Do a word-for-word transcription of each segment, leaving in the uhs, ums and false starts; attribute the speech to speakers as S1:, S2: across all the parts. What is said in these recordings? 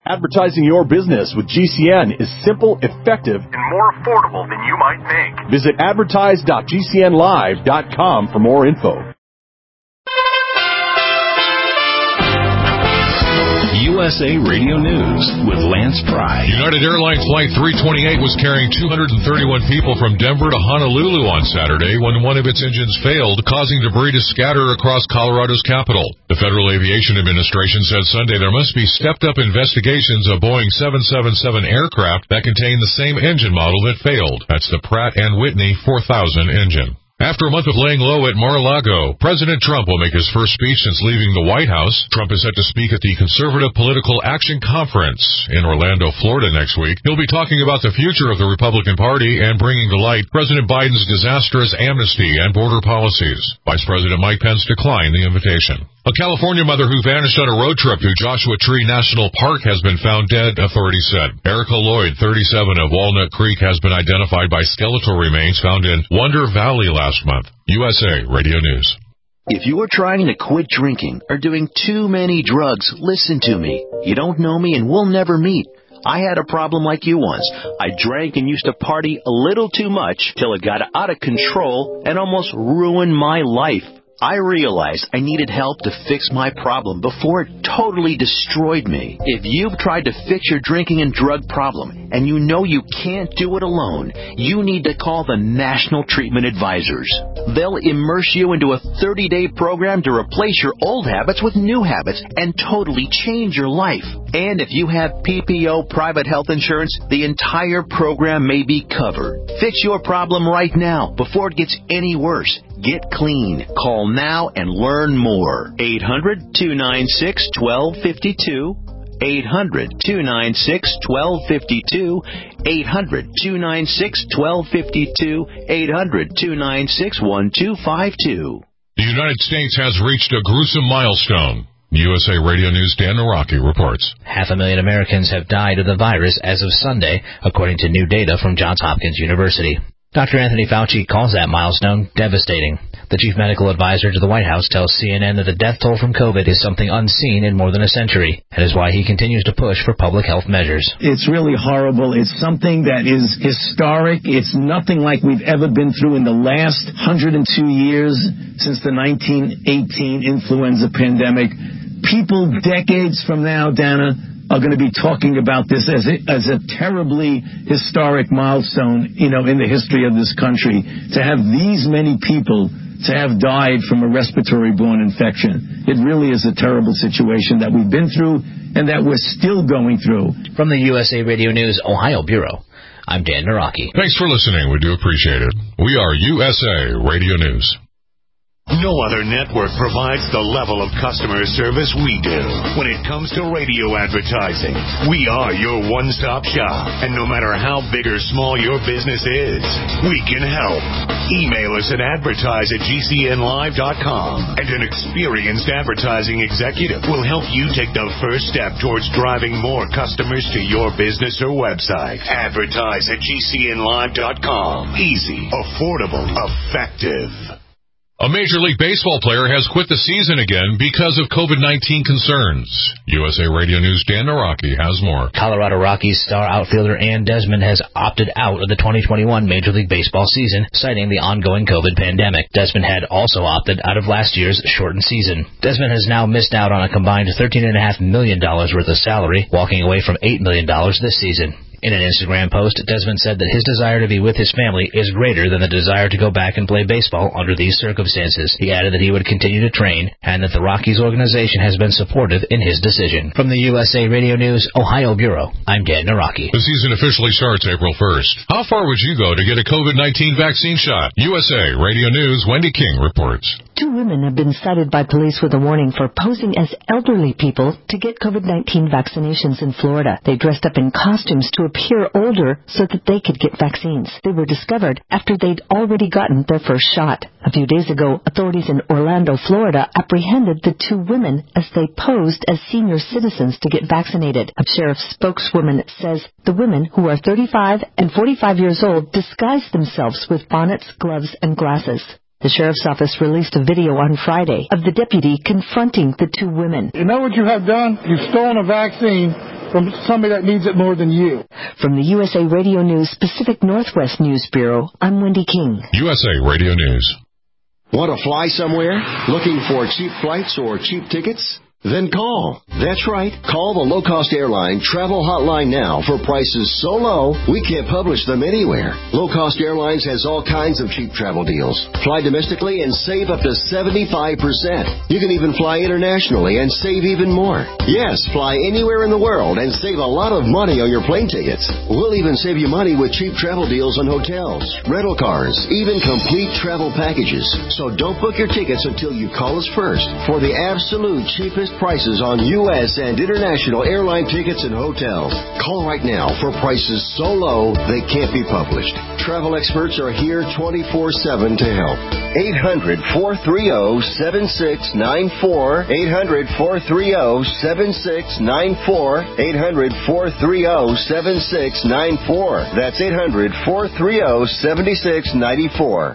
S1: Advertising your business with G C N is simple, effective, and more affordable than you might think. Visit advertise dot g c n live dot com for more info.
S2: U S A Radio News with Lance Pry.
S3: United Airlines Flight three twenty-eight was carrying two hundred thirty-one people from Denver to Honolulu on Saturday when one of its engines failed, causing debris to scatter across Colorado's capital. The Federal Aviation Administration said Sunday there must be stepped-up investigations of Boeing seven seventy-seven aircraft that contain the same engine model that failed. That's the Pratt and Whitney four thousand engine. After a month of laying low at Mar-a-Lago, President Trump will make his first speech since leaving the White House. Trump is set to speak at the Conservative Political Action Conference in Orlando, Florida next week. He'll be talking about the future of the Republican Party and bringing to light President Biden's disastrous amnesty and border policies. Vice President Mike Pence declined the invitation. A California mother who vanished on a road trip to Joshua Tree National Park has been found dead, authorities said. Erica Lloyd, thirty-seven, of Walnut Creek has been identified by skeletal remains found in Wonder Valley last month. U S A Radio News.
S4: If you are trying to quit drinking or doing too many drugs, listen to me. You don't know me and we'll never meet. I had a problem like you once. I drank and used to party a little too much till it got out of control and almost ruined my life. I realized I needed help to fix my problem before it totally destroyed me. If you've tried to fix your drinking and drug problem and you know you can't do it alone, you need to call the National Treatment Advisors. They'll immerse you into a thirty-day program to replace your old habits with new habits and totally change your life. And if you have P P O private health insurance, the entire program may be covered. Fix your problem right now before it gets any worse. Get clean. Call now and learn more. eight hundred, two nine six, one two five two. eight hundred, two nine six, one two five two. eight hundred, two nine six, one two five two. eight hundred, two nine six, one two five two.
S3: The United States has reached a gruesome milestone. U S A Radio News' Dan Naraki reports.
S5: Half a million Americans have died of the virus as of Sunday, according to new data from Johns Hopkins University. Doctor Anthony Fauci calls that milestone devastating. The chief medical advisor to the White House tells C N N that the death toll from COVID is something unseen in more than a century, and is why he continues to push for public health measures.
S6: It's really horrible. It's something that is historic. It's nothing like we've ever been through in the last one hundred two years since the nineteen eighteen influenza pandemic. People decades from now, Dana, are going to be talking about this as a, as a terribly historic milestone, you know, in the history of this country. To have these many people to have died from a respiratory-borne infection. It really is a terrible situation that we've been through and that we're still going through.
S5: From the U S A Radio News Ohio Bureau, I'm Dan Naraki.
S3: Thanks for listening. We do appreciate it. We are U S A Radio News.
S7: No other network provides the level of customer service we do. When it comes to radio advertising, we are your one-stop shop. And no matter how big or small your business is, we can help. Email us at advertise at g c n live dot com, and an experienced advertising executive will help you take the first step towards driving more customers to your business or website. Advertise at g c n live dot com. Easy, affordable, effective.
S3: A Major League Baseball player has quit the season again because of COVID nineteen concerns. U S A Radio News' Dan Naraki has more.
S5: Colorado Rockies star outfielder Ann Desmond has opted out of the twenty twenty-one Major League Baseball season, citing the ongoing COVID pandemic. Desmond had also opted out of last year's shortened season. Desmond has now missed out on a combined thirteen point five million dollars worth of salary, walking away from eight million dollars this season. In an Instagram post, Desmond said that his desire to be with his family is greater than the desire to go back and play baseball under these circumstances. He added that he would continue to train and that the Rockies organization has been supportive in his decision. From the U S A Radio News Ohio Bureau, I'm Dan Naraki.
S3: The season officially starts April first. How far would you go to get a COVID nineteen vaccine shot? U S A Radio News' Wendy King reports.
S8: Two women have been cited by police with a warning for posing as elderly people to get COVID nineteen vaccinations in Florida. They dressed up in costumes to appear older so that they could get vaccines. They were discovered after they'd already gotten their first shot. A few days ago, authorities in Orlando, Florida, apprehended the two women as they posed as senior citizens to get vaccinated. A sheriff's spokeswoman says the women, who are thirty-five and forty-five years old, disguised themselves with bonnets, gloves, and glasses. The sheriff's office released a video on Friday of the deputy confronting the two women.
S9: You know what you have done? You've stolen a vaccine from somebody that needs it more than you.
S8: From the U S A Radio News Pacific Northwest News Bureau, I'm Wendy King.
S3: U S A Radio News.
S10: Want to fly somewhere? Looking for cheap flights or cheap tickets? Then call. That's right. Call the low-cost airline travel hotline now for prices so low we can't publish them anywhere. Low-cost airlines has all kinds of cheap travel deals. Fly domestically and save up to seventy-five percent. You can even fly internationally and save even more. Yes, fly anywhere in the world and save a lot of money on your plane tickets. We'll even save you money with cheap travel deals on hotels, rental cars, even complete travel packages. So don't book your tickets until you call us first for the absolute cheapest prices on U S and international airline tickets and hotels. Call right now for prices so low they can't be published. Travel experts are here twenty-four seven to help. eight hundred, four three zero, seven six nine four. eight hundred, four three zero, seven six nine four. eight hundred, four three zero, seven six nine four. That's eight hundred, four three zero, seven six nine four.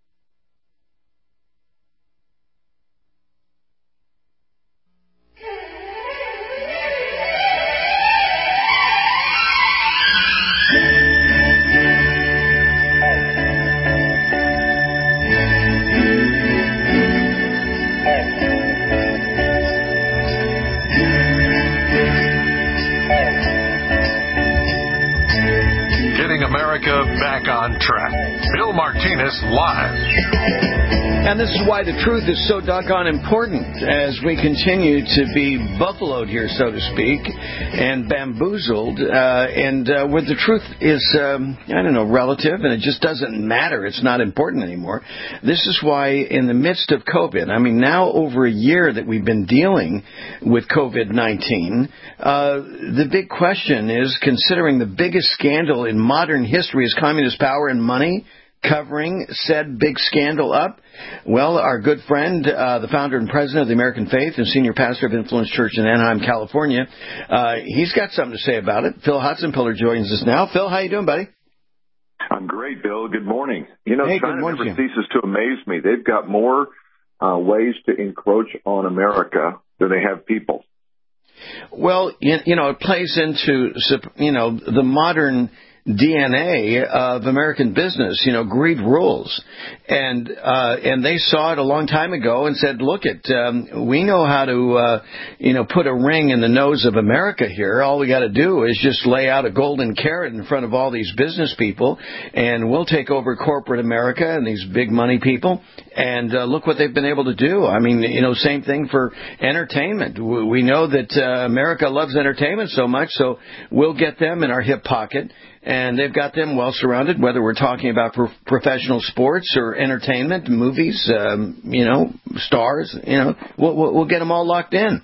S7: Back on track. Bill Martinez live.
S11: And this is why the truth is so doggone important as we continue to be buffaloed here, so to speak, and bamboozled, uh, and uh, where the truth is, um, I don't know, relative, and it just doesn't matter. It's not important anymore. This is why in the midst of COVID, I mean, now over a year that we've been dealing with COVID nineteen, uh, the big question is, considering the biggest scandal in modern history is communist power and money, covering said big scandal up? Well, our good friend, uh, the founder and president of the American Faith and senior pastor of Influence Church in Anaheim, California, uh, he's got something to say about it. Phil Hotzenpiller joins us now. Phil, how you doing, buddy?
S12: I'm great, Bill. Good morning. You know,
S11: hey,
S12: China
S11: good morning,
S12: never ceases to amaze me. They've got more uh, ways to encroach on America than they have people.
S11: Well, you, you know, it plays into, you know, the modern D N A of American business. You know, greed rules, and uh, and they saw it a long time ago and said, "Look, it um, we know how to uh, you know put a ring in the nose of America here. All we got to do is just lay out a golden carrot in front of all these business people, and we'll take over corporate America and these big money people." And uh, look what they've been able to do. I mean, you know, same thing for entertainment. We know that uh, America loves entertainment so much, so we'll get them in our hip pocket. And they've got them well surrounded, whether we're talking about pro- professional sports or entertainment, movies, um, you know, stars, you know, we'll, we'll, we'll get them all locked in.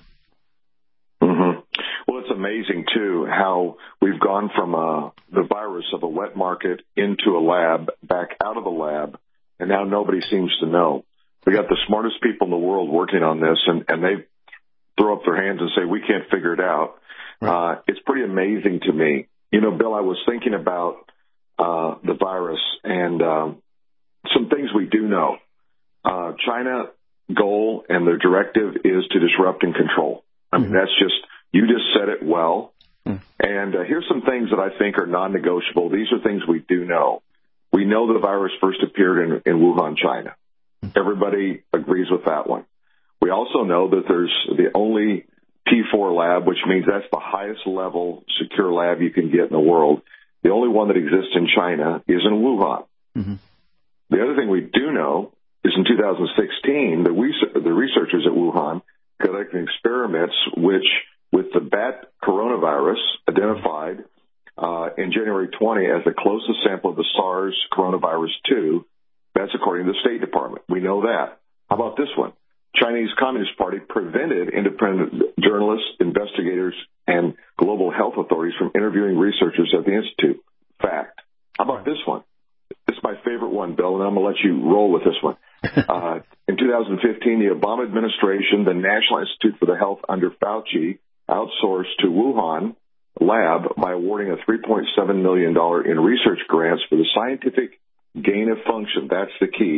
S12: Mm-hmm. Well, it's amazing, too, how we've gone from uh, the virus of a wet market into a lab, back out of the lab, and now nobody seems to know. We got the smartest people in the world working on this, and, and they throw up their hands and say, we can't figure it out. Right. Uh, it's pretty amazing to me. You know, Bill, I was thinking about uh, the virus and um, some things we do know. Uh, China goal and their directive is to disrupt and control. I mean, mm-hmm. that's just, you just said it well. Mm-hmm. And uh, here's some things that I think are non-negotiable. These are things we do know. We know the virus first appeared in, in Wuhan, China. Mm-hmm. Everybody agrees with that one. We also know that there's the only P four lab, which means that's the highest level secure lab you can get in the world. The only one that exists in China is in Wuhan. Mm-hmm. The other thing we do know is in two thousand sixteen, the, the researchers at Wuhan conducted experiments which, with the bat coronavirus, identified uh, in January twentieth as the closest sample of the SARS coronavirus two. That's according to the State Department. We know that. How about this one? Chinese Communist Party prevented independent journalists, investigators, and global health authorities from interviewing researchers at the Institute. Fact. How about this one? This is my favorite one, Bill, and I'm going to let you roll with this one. uh, in two thousand fifteen, the Obama administration, the National Institute for the Health under Fauci, outsourced to Wuhan lab by awarding a three point seven million dollars in research grants for the scientific gain of function, that's the key,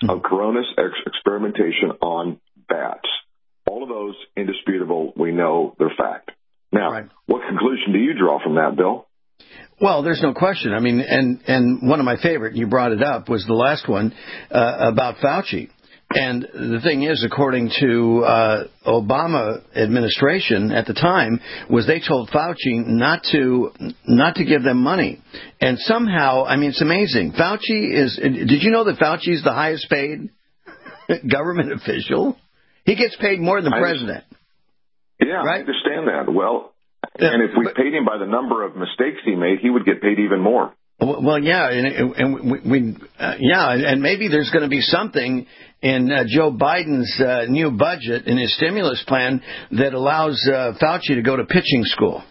S12: of coronavirus ex- experimentation on bats. All of those indisputable. We know they're fact. Now, right. What conclusion do you draw from that, Bill?
S11: Well, there's no question. I mean, and, and one of my favorite, you brought it up, was the last one uh, about Fauci. And the thing is, according to uh, Obama administration at the time, was they told Fauci not to not to give them money. And somehow, I mean, it's amazing. Fauci is. Did you know that Fauci is the highest paid government official? He gets paid more than the president.
S12: Yeah,
S11: right?
S12: I understand that. Well, and if we paid him by the number of mistakes he made, he would get paid even more.
S11: Well, yeah, and, and we, we uh, yeah, and maybe there's going to be something in uh, Joe Biden's uh, new budget in his stimulus plan that allows uh, Fauci to go to pitching school.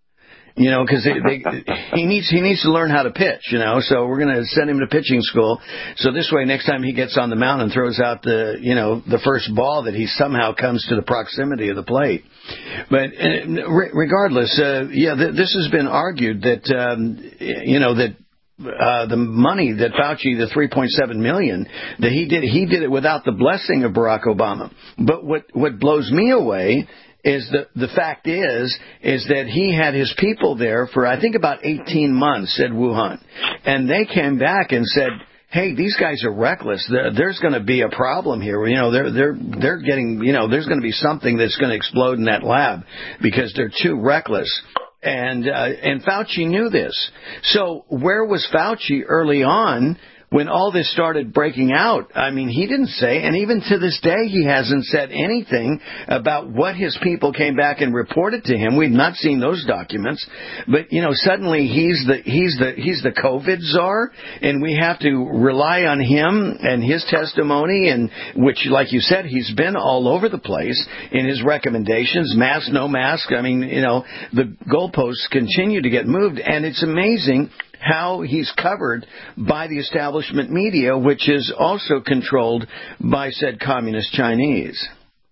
S11: You know, because he needs he needs to learn how to pitch. You know, so we're going to send him to pitching school. So this way, next time he gets on the mound and throws out the you know the first ball, that he somehow comes to the proximity of the plate. But uh, regardless, uh, yeah, th- this has been argued that um, you know that. Uh, the money that Fauci, the three point seven million dollars, that he did, he did it without the blessing of Barack Obama. But what, what blows me away is the, the fact is, is that he had his people there for, I think, about eighteen months at Wuhan. And they came back and said, hey, these guys are reckless. There, there's going to be a problem here. You know, they're, they're, they're getting, you know, there's going to be something that's going to explode in that lab because they're too reckless. And uh, and Fauci knew this. So where was Fauci early on when all this started breaking out? I mean, he didn't say, and even to this day, he hasn't said anything about what his people came back and reported to him. We've not seen those documents, but you know, suddenly he's the he's the he's the COVID czar, and we have to rely on him and his testimony, and which, like you said, he's been all over the place in his recommendations, mask, no mask. I mean, you know, the goalposts continue to get moved, and it's amazing how he's covered by the establishment media, which is also controlled by said communist Chinese.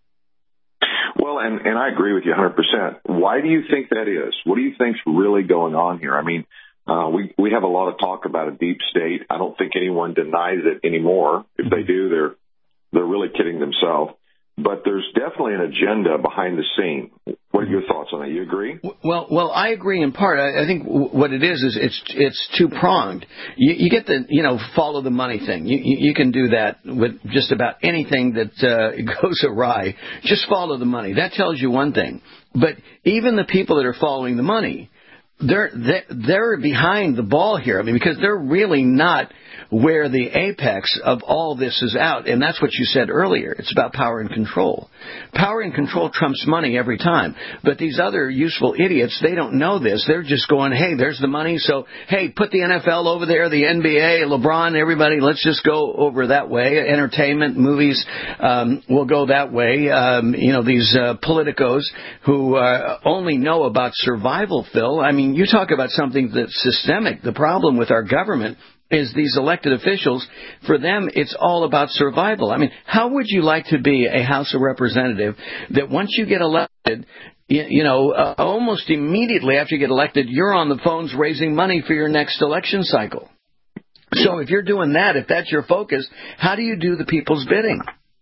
S12: Well, and, and I agree with you one hundred percent. Why do you think that is? What do you think's really going on here? I mean, uh, we, we have a lot of talk about a deep state. I don't think anyone denies it anymore. If they do, they're they're really kidding themselves. But there's definitely an agenda behind the scene. What are your thoughts on that? You agree?
S11: Well, well, I agree in part. I, I think what it is is it's it's two pronged. You, you get the you know follow the money thing. You, you, you can do that with just about anything that uh, goes awry. Just follow the money. That tells you one thing. But even the people that are following the money, they're they're behind the ball here. I mean, because they're really not where the apex of all this is out. And that's what you said earlier. It's about power and control. Power and control trumps money every time. But these other useful idiots, they don't know this. They're just going, hey, there's the money. So, hey, put the N F L over there, the N B A, LeBron, everybody. Let's just go over that way. Entertainment, movies um, will go that way. Um, you know, these uh, politicos who uh, only know about survival, Phil. I mean, you talk about something that's systemic. The problem with our government is these elected officials, for them, it's all about survival. I mean, how would you like to be a House of Representative that once you get elected, you, you know, uh, almost immediately after you get elected, you're on the phones raising money for your next election cycle? So if you're doing that, if that's your focus, how do you do the people's bidding?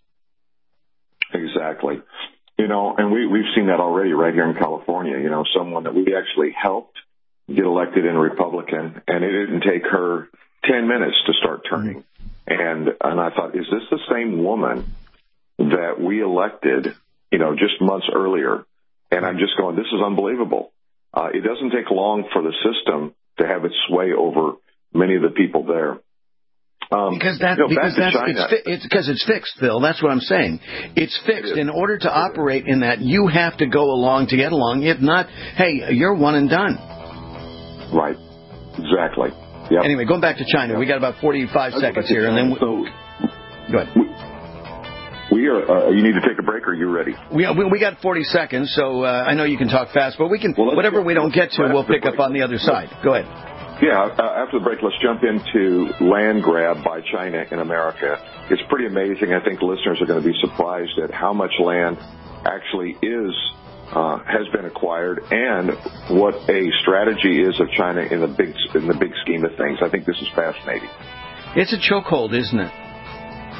S12: Exactly. You know, and we, we've seen that already right here in California. You know, someone that we actually helped get elected in Republican, and it didn't take her ten minutes to start turning. And and I thought, is this the same woman that we elected, you know, just months earlier? And I'm just going, this is unbelievable. Uh, it doesn't take long for the system to have its sway over many of the people there. Um,
S11: because that,
S12: you know,
S11: because that's
S12: China,
S11: it's, fi- it's because it's fixed, Phil. That's what I'm saying. It's fixed. In order to operate in that, you have to go along to get along. If not, hey, you're one and done.
S12: Right. Exactly. Yep.
S11: Anyway, going back to China, yep. We got about forty-five seconds here, and then we,
S12: so,
S11: go ahead.
S12: We, we are. Uh, you need to take a break, or are you ready?
S11: We we, we got forty seconds, so uh, I know you can talk fast, but we can well, whatever we don't get to, we'll pick up on the other side. Go ahead.
S12: Yeah, uh, after the break, let's jump into land grab by China in America. It's pretty amazing. I think listeners are going to be surprised at how much land actually is. Uh, has been acquired, and what a strategy is of China in the big in the big scheme of things. I think this is fascinating.
S11: It's a chokehold, isn't it?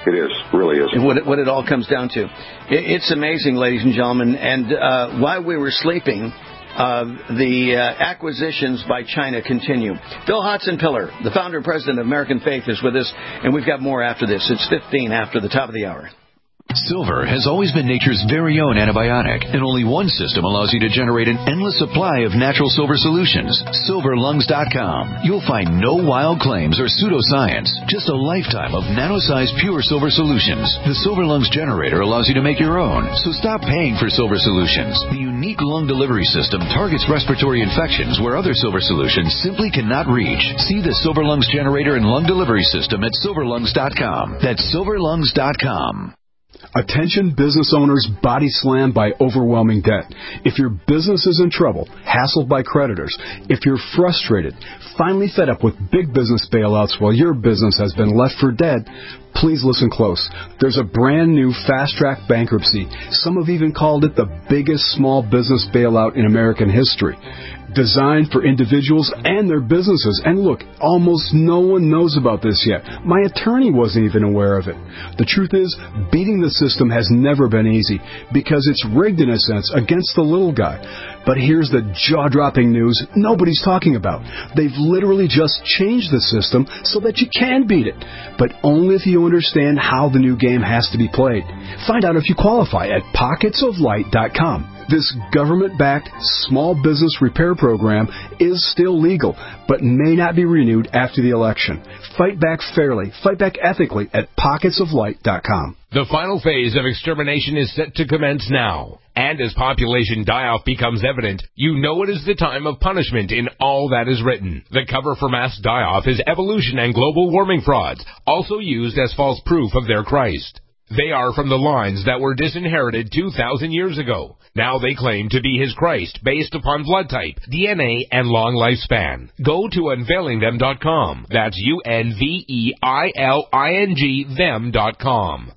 S12: It is, really is.
S11: What it, what it all comes down to. It, it's amazing, ladies and gentlemen. And uh, while we were sleeping, uh, the uh, acquisitions by China continue. Phil Hotson-Piller, the founder and president of American Faith, is with us, and we've got more after this. It's fifteen after the top of the hour.
S13: Silver has always been nature's very own antibiotic, and only one system allows you to generate an endless supply of natural silver solutions. silver lungs dot com. You'll find no wild claims or pseudoscience, just a lifetime of nano-sized pure silver solutions. The Silver Lungs generator allows you to make your own, so stop paying for silver solutions. The unique lung delivery system targets respiratory infections where other silver solutions simply cannot reach. See the Silver Lungs generator and lung delivery system at silver lungs dot com. That's silver lungs dot com.
S14: Attention business owners body slammed by overwhelming debt. If your business is in trouble, hassled by creditors, if you're frustrated, finally fed up with big business bailouts while your business has been left for dead, please listen close. There's a brand new fast-track bankruptcy. Some have even called it the biggest small business bailout in American history. Designed for individuals and their businesses. And look, almost no one knows about this yet. My attorney wasn't even aware of it. The truth is, beating the system has never been easy because it's rigged in a sense against the little guy. But here's the jaw-dropping news nobody's talking about. They've literally just changed the system so that you can beat it, but only if you understand how the new game has to be played. Find out if you qualify at pockets of light dot com. This government-backed small business repair program is still legal, but may not be renewed after the election. Fight back fairly, fight back ethically at pockets of light dot com.
S15: The final phase of extermination is set to commence now. And as population die-off becomes evident, you know it is the time of punishment in all that is written. The cover for mass die-off is evolution and global warming frauds, also used as false proof of their Christ. They are from the lines that were disinherited two thousand years ago. Now they claim to be his Christ based upon blood type, D N A, and long lifespan. Go to unveiling them dot com. That's U N V E I L I N G them dot com.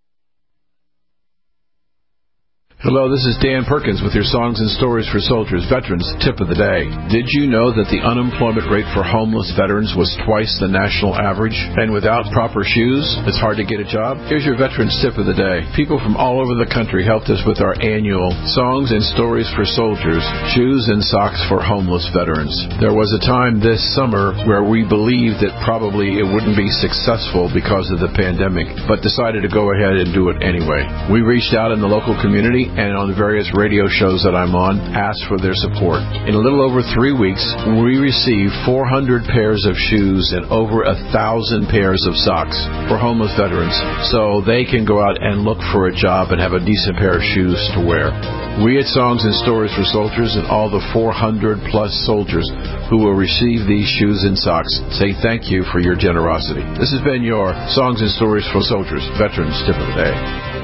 S16: Hello, this is Dan Perkins with your Songs and Stories for Soldiers Veterans Tip of the Day. Did you know that the unemployment rate for homeless veterans was twice the national average? And without proper shoes, it's hard to get a job? Here's your Veterans Tip of the Day. People from all over the country helped us with our annual Songs and Stories for Soldiers, Shoes and Socks for Homeless Veterans. There was a time this summer where we believed that probably it wouldn't be successful because of the pandemic, but decided to go ahead and do it anyway. We reached out in the local community and on the various radio shows that I'm on, asked for their support. In a little over three weeks, we received four hundred pairs of shoes and over a thousand pairs of socks for homeless veterans, so they can go out and look for a job and have a decent pair of shoes to wear. We at Songs and Stories for Soldiers and all the four hundred plus soldiers who will receive these shoes and socks say thank you for your generosity. This has been your Songs and Stories for Soldiers Veterans Tip of the Day.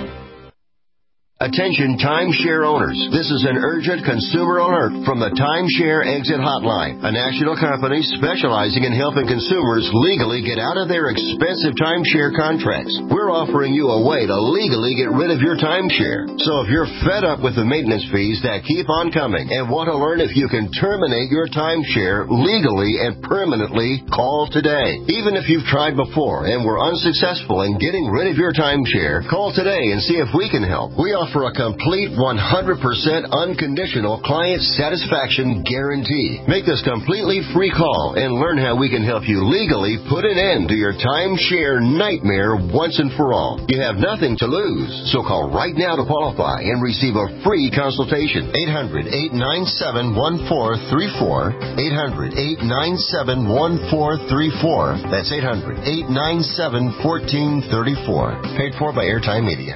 S10: Attention timeshare owners. This is an urgent consumer alert from the Timeshare Exit Hotline, a national company specializing in helping consumers legally get out of their expensive timeshare contracts. We're offering you a way to legally get rid of your timeshare. So if you're fed up with the maintenance fees that keep on coming and want to learn if you can terminate your timeshare legally and permanently, call today. Even if you've tried before and were unsuccessful in getting rid of your timeshare, call today and see if we can help. We offer for a complete one hundred percent unconditional client satisfaction guarantee. Make this completely free call and learn how we can help you legally put an end to your timeshare nightmare once and for all. You have nothing to lose, so call right now to qualify and receive a free consultation. eight hundred, eight nine seven, one four three four. eight hundred, eight nine seven, one four three four. That's eight hundred, eight nine seven, one four three four. Paid for by Airtime Media.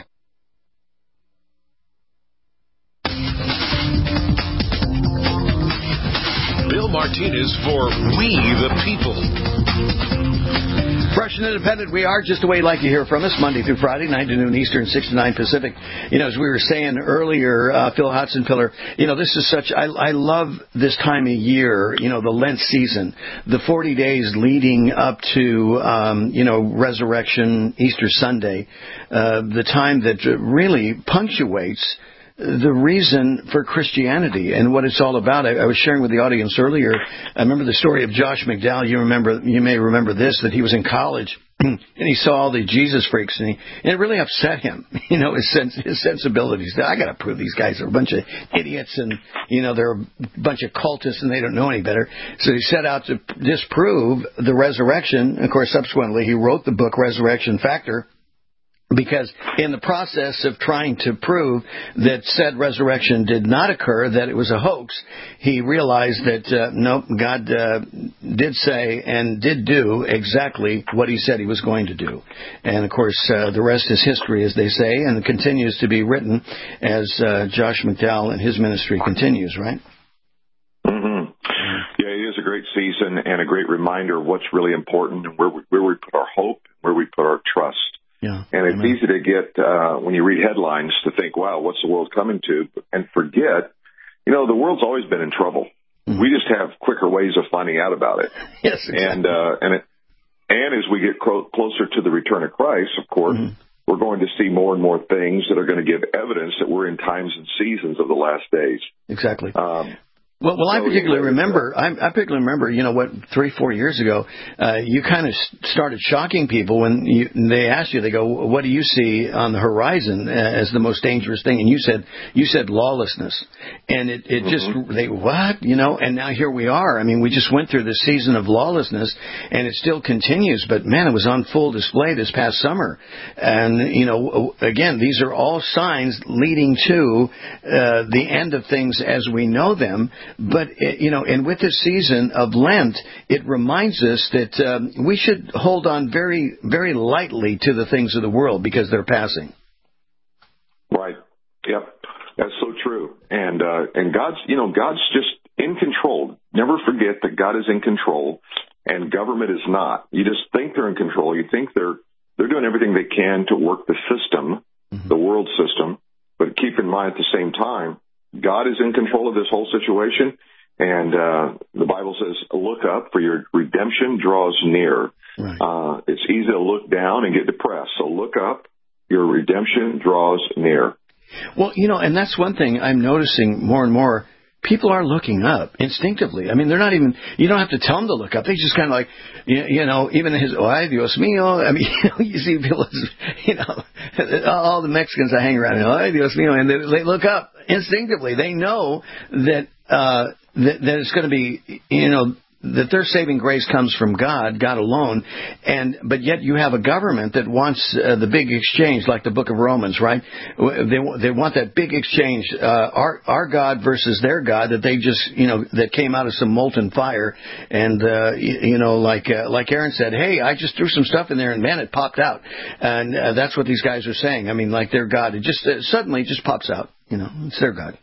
S2: Bill Martinez for We the People.
S11: Fresh and independent, we are just a way you'd like to hear from us, Monday through Friday, nine to noon Eastern, six to nine Pacific. You know, as we were saying earlier, uh, Phil Hotson-Piller, you know, this is such, I, I love this time of year, you know, the Lent season, the forty days leading up to, um, you know, Resurrection, Easter Sunday, uh, the time that really punctuates the reason for Christianity and what it's all about. I, I was sharing with the audience earlier. I remember the story of Josh McDowell. You remember, you may remember this, that he was in college and he saw all the Jesus freaks, and, he, and it really upset him, you know, his, sens- his sensibilities. I got to prove these guys are a bunch of idiots, and, you know, they're a bunch of cultists, and they don't know any better. So he set out to disprove the resurrection. Of course, subsequently, he wrote the book Resurrection Factor, because in the process of trying to prove that said resurrection did not occur, that it was a hoax, he realized that, uh, nope, God uh, did say and did do exactly what he said he was going to do. And, of course, uh, the rest is history, as they say, and continues to be written as uh, Josh McDowell and his ministry continues, right?
S12: Mm-hmm. Yeah, it is a great season and a great reminder of what's really important and where we, where we put our hope, where we put our trust.
S11: Yeah.
S12: And it's
S11: Amen.
S12: easy to get, uh, when you read headlines, to think, wow, what's the world coming to? And forget, you know, the world's always been in trouble. Mm-hmm. We just have quicker ways of finding out about it.
S11: Yes, exactly.
S12: And, uh, and, it, and as we get cro- closer to the return of Christ, of course, mm-hmm. we're going to see more and more things that are going to give evidence that we're in times and seasons of the last days.
S11: Exactly.
S12: Um,
S11: Well, well, I
S12: so,
S11: particularly
S12: you know,
S11: remember. I, I particularly remember. You know what? Three, four years ago, uh, you kind of started shocking people when you, they asked you. They go, "What do you see on the horizon as the most dangerous thing?" And you said, "You said lawlessness." And it, it mm-hmm. just they what you know. And now here we are. I mean, we just went through this season of lawlessness, and it still continues. But man, it was on full display this past summer. And you know, again, these are all signs leading to uh, the end of things as we know them. But, you know, and with this season of Lent, it reminds us that um, we should hold on very, very lightly to the things of the world because they're passing.
S12: Right. Yep. That's so true. And, uh, and God's, you know, God's just in control. Never forget that God is in control and government is not. You just think they're in control. You think they're, they're doing everything they can to work the system, mm-hmm. the world system. But keep in mind at the same time, God is in control of this whole situation, and uh, the Bible says, look up, for your redemption draws near.
S11: Right.
S12: Uh, it's easy to look down and get depressed, so look up, your redemption draws near.
S11: Well, you know, and that's one thing I'm noticing more and more. People are looking up instinctively. I mean, they're not even, you don't have to tell them to look up. They just kind of like, you, you know, even his, oh, ay, Dios mío. I mean, you know, you see people, you know, all the Mexicans I hang around, oh, ay, Dios mío, and they, they look up instinctively. They know that, uh, that, that it's going to be, you know, that their saving grace comes from God, God alone, and but yet you have a government that wants uh, the big exchange, like the Book of Romans, right? They they want that big exchange, uh, our our God versus their God, that they just you know that came out of some molten fire, and uh, you, you know like uh, like Aaron said, hey, I just threw some stuff in there, and man, it popped out, and uh, that's what these guys are saying. I mean, like their God, it just uh, suddenly it just pops out, you know, it's their God.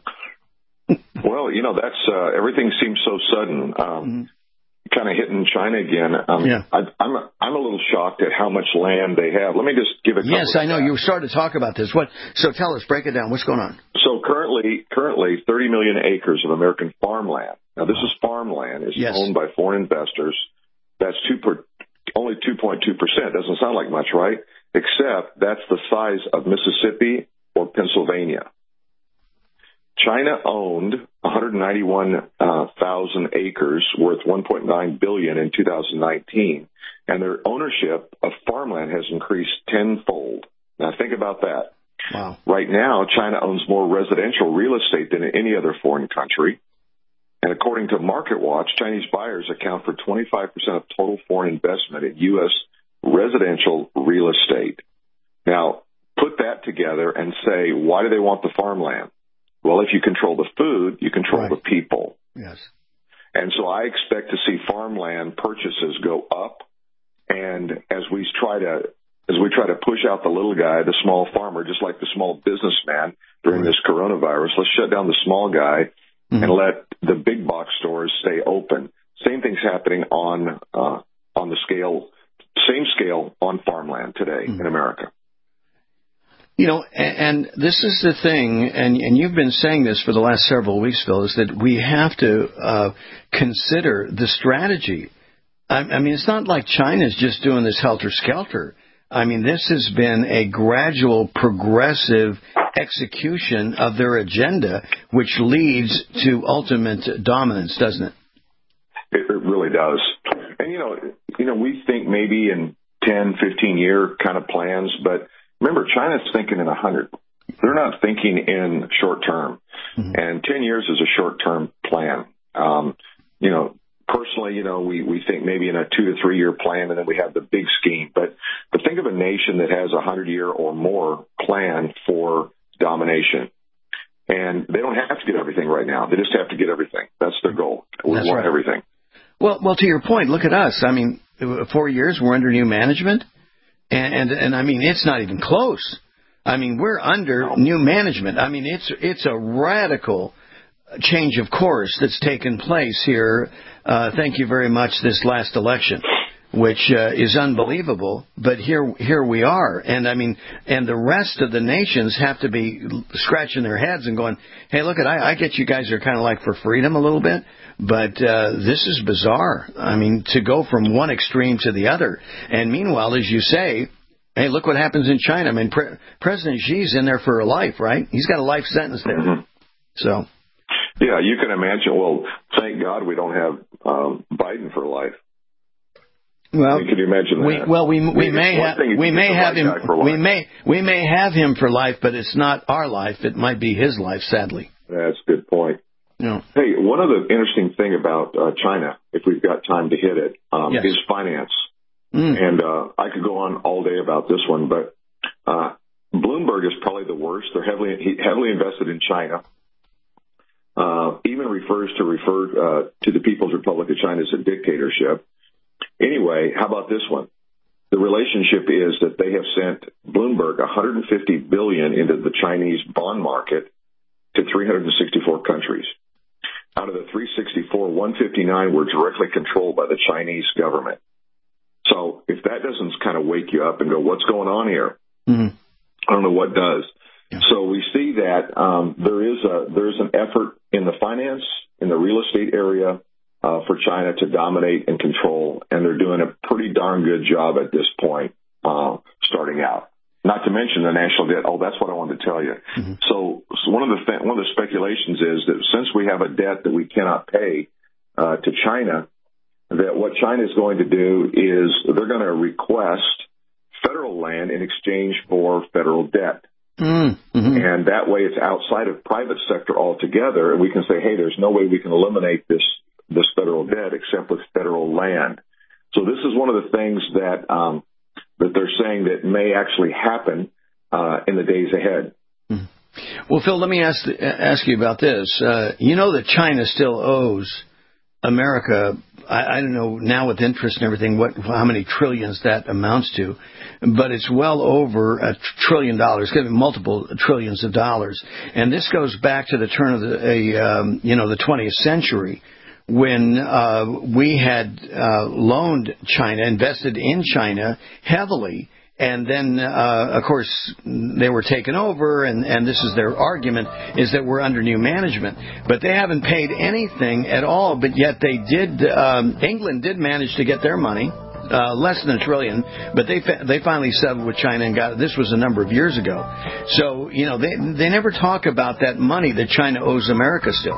S12: Well, you know, that's uh, everything seems so sudden. Um, mm-hmm. Kind of hitting China again. Um,
S11: yeah.
S12: I, I'm a, I'm a little shocked at how much land they have. Let me just give a couple
S11: Yes, I know. You started to talk about this. What? So tell us, break it down. What's going on?
S12: So currently, currently, thirty million acres of American farmland. Now, this is farmland. It's
S11: yes.
S12: owned by foreign investors. That's two per, only two point two percent. Doesn't sound like much, right? Except that's the size of Mississippi or Pennsylvania. China owned one hundred ninety-one thousand uh, acres worth one point nine billion dollars in two thousand nineteen, and their ownership of farmland has increased tenfold. Now think about that.
S11: Wow.
S12: Right now, China owns more residential real estate than any other foreign country. And according to MarketWatch, Chinese buyers account for twenty-five percent of total foreign investment in U S residential real estate. Now, put that together and say, why do they want the farmland? Well, if you control the food, you control
S11: right.
S12: the people.
S11: Yes.
S12: And so I expect to see farmland purchases go up. And as we try to, as we try to push out the little guy, the small farmer, just like the small businessman during right. this coronavirus, let's shut down the small guy mm-hmm. and let the big box stores stay open. Same thing's happening on, uh, on the scale, same scale on farmland today mm-hmm. in America.
S11: You know, and, and this is the thing, and, and you've been saying this for the last several weeks, Phil, is that we have to uh, consider the strategy. I, I mean, it's not like China's just doing this helter-skelter. I mean, this has been a gradual, progressive execution of their agenda, which leads to ultimate dominance, doesn't it?
S12: It, it really does. And, you know, you know, we think maybe in ten, fifteen year kind of plans. But remember, China's thinking in a hundred. They're not thinking in short term. Mm-hmm. And ten years is a short term plan. Um, you know, personally, you know, we, we think maybe in a two to three year plan, and then we have the big scheme. But, but think of a nation that has a hundred year or more plan for domination. And they don't have to get everything right now. They just have to get everything. That's their goal. We
S11: That's
S12: want
S11: right.
S12: everything.
S11: Well, well, to your point, look at us. I mean, four years, we're under new management. And, and, and I mean, it's not even close. I mean, we're under no. new management. I mean, it's, it's a radical change of course that's taken place here. Uh, thank you very much this last election, which uh, is unbelievable. But here, here we are. And I mean, and the rest of the nations have to be scratching their heads and going, hey, look, at I, I get you guys are kind of like for freedom a little bit. But uh, this is bizarre. I mean, to go from one extreme to the other. And meanwhile, as you say, hey, look what happens in China. I mean, Pre- President Xi's in there for a life, right? He's got a life sentence there.
S12: Mm-hmm.
S11: So.
S12: Yeah, you can imagine. Well, thank God we don't have um, Biden for life.
S11: Well,
S12: I mean, can you imagine that?
S11: We, well, we we I mean, may have we may have him we may we may have him for life, but it's not our life. It might be his life, sadly.
S12: That's a good point.
S11: No.
S12: Hey, one other interesting thing about uh, China, if we've got time to hit it, um,
S11: yes.
S12: is finance.
S11: Mm.
S12: And uh, I could go on all day about this one, but uh, Bloomberg is probably the worst. They're heavily heavily invested in China. Uh, even refers to refer uh, to the People's Republic of China as a dictatorship. Anyway, how about this one? The relationship is that they have sent Bloomberg one hundred fifty billion dollars into the Chinese bond market to three hundred sixty-four countries. Out of the three hundred sixty-four, one hundred fifty-nine were directly controlled by the Chinese government. So if that doesn't kind of wake you up and go, what's going on here?
S11: Mm-hmm.
S12: I don't know what does. Yeah. So we see that um, there is a there is an effort in the finance, in the real estate area uh, for China to dominate and control, and they're doing a pretty darn good job at this point, uh, starting out. Not to mention the national debt. Oh, that's what I wanted to tell you. Mm-hmm. So, so one of the th- one of the speculations is that since we have a debt that we cannot pay uh, to China, that what China is going to do is they're going to request federal land in exchange for federal debt.
S11: Mm-hmm.
S12: And that way it's outside of private sector altogether. And we can say, hey, there's no way we can eliminate this, this federal debt except with federal land. So this is one of the things that, um, that they're saying that may actually happen, uh, in the days ahead.
S11: Mm-hmm. Well, Phil, let me ask, ask you about this. Uh, you know that China still owes America, I, I don't know now with interest and everything, what, how many trillions that amounts to, but it's well over a trillion dollars, multiple trillions of dollars. And this goes back to the turn of the, a, um, you know, the twentieth century when uh, we had uh, loaned China, invested in China heavily. And then, uh, of course, they were taken over, and, and this is their argument, is that we're under new management. But they haven't paid anything at all, but yet they did, um, England did manage to get their money, uh, less than a trillion, but they they finally settled with China and got it. This was a number of years ago. So, you know, they, they never talk about that money that China owes America still.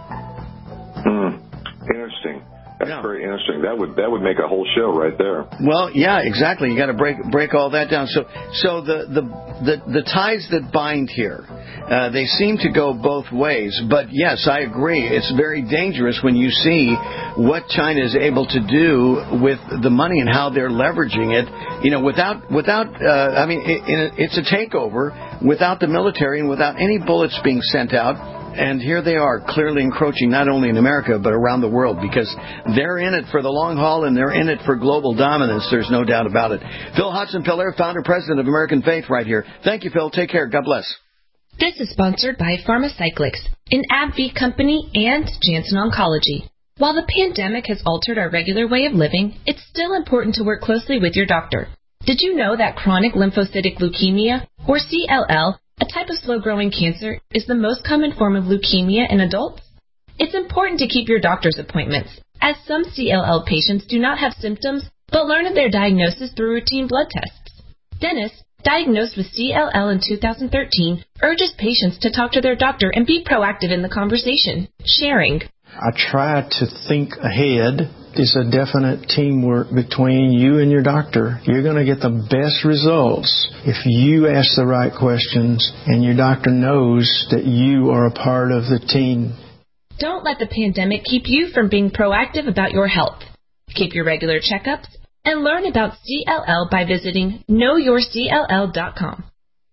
S12: Hmm. Interesting. That's yeah. very interesting. That would that would make a whole show right there.
S11: Well, yeah, exactly. You got to break break all that down. So, so the the the, the ties that bind here, uh, they seem to go both ways. But yes, I agree. It's very dangerous when you see what China is able to do with the money and how they're leveraging it. You know, without without. Uh, I mean, it, it's a takeover without the military and without any bullets being sent out. And here they are, clearly encroaching not only in America, but around the world, because they're in it for the long haul and they're in it for global dominance. There's no doubt about it. Phil Hudson-Pillar, founder, president of American Faith, right here. Thank you, Phil. Take care. God bless.
S17: This is sponsored by Pharmacyclics, an AbbVie company, and Janssen Oncology. While the pandemic has altered our regular way of living, it's still important to work closely with your doctor. Did you know that chronic lymphocytic leukemia, or C L L, a type of slow-growing cancer, is the most common form of leukemia in adults? It's important to keep your doctor's appointments, as some C L L patients do not have symptoms but learn of their diagnosis through routine blood tests. Dennis, diagnosed with C L L in two thousand thirteen, urges patients to talk to their doctor and be proactive in the conversation, sharing,
S18: I try to think ahead. It's a definite teamwork between you and your doctor. You're going to get the best results if you ask the right questions and your doctor knows that you are a part of the team.
S17: Don't let the pandemic keep you from being proactive about your health. Keep your regular checkups and learn about C L L by visiting know your C L L dot com.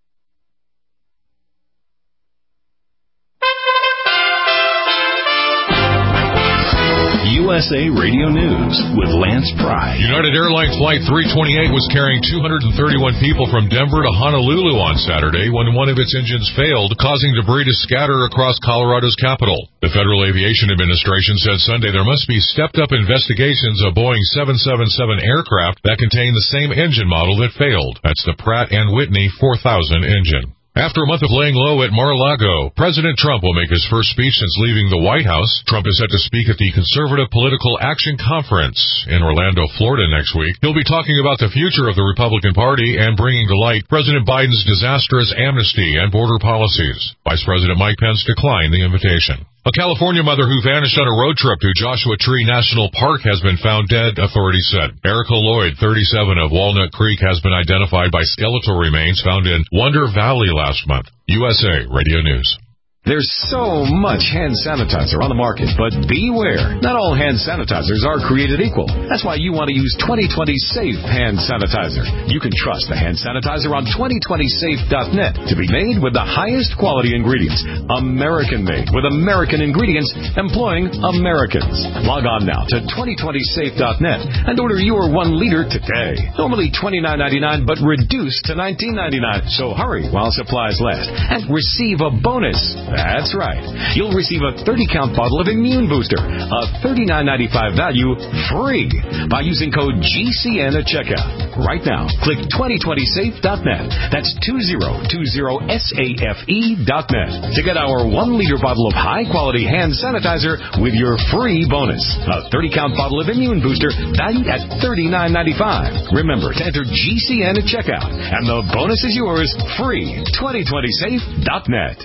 S2: U S A Radio News with Lance Pry.
S3: United Airlines Flight three twenty-eight was carrying two hundred thirty-one people from Denver to Honolulu on Saturday when one of its engines failed, causing debris to scatter across Colorado's capital. The Federal Aviation Administration said Sunday there must be stepped-up investigations of Boeing seven seventy-seven aircraft that contain the same engine model that failed. That's the Pratt and Whitney four thousand engine. After a month of laying low at Mar-a-Lago, President Trump will make his first speech since leaving the White House. Trump is set to speak at the Conservative Political Action Conference in Orlando, Florida next week. He'll be talking about the future of the Republican Party and bringing to light President Biden's disastrous amnesty and border policies. Vice President Mike Pence declined the invitation. A California mother who vanished on a road trip to Joshua Tree National Park has been found dead, authorities said. Erica Lloyd, thirty-seven, of Walnut Creek, has been identified by skeletal remains found in Wonder Valley last month. U S A Radio News.
S19: There's so much hand sanitizer on the market, but beware. Not all hand sanitizers are created equal. That's why you want to use twenty twenty Safe Hand Sanitizer. You can trust the hand sanitizer on twenty twenty safe dot net to be made with the highest quality ingredients. American-made with American ingredients employing Americans. Log on now to twenty twenty safe dot net and order your one liter today. Normally twenty-nine ninety-nine, but reduced to nineteen ninety-nine. So hurry while supplies last and receive a bonus. That's right. You'll receive a thirty-count bottle of Immune Booster, a thirty-nine ninety-five value, free by using code G C N at checkout. Right now, click twenty twenty safe dot net. That's twenty twenty safe dot net to get our one-liter bottle of high-quality hand sanitizer with your free bonus. A thirty-count bottle of Immune Booster valued at thirty-nine ninety-five. Remember to enter G C N at checkout, and the bonus is yours free. twenty twenty safe dot net.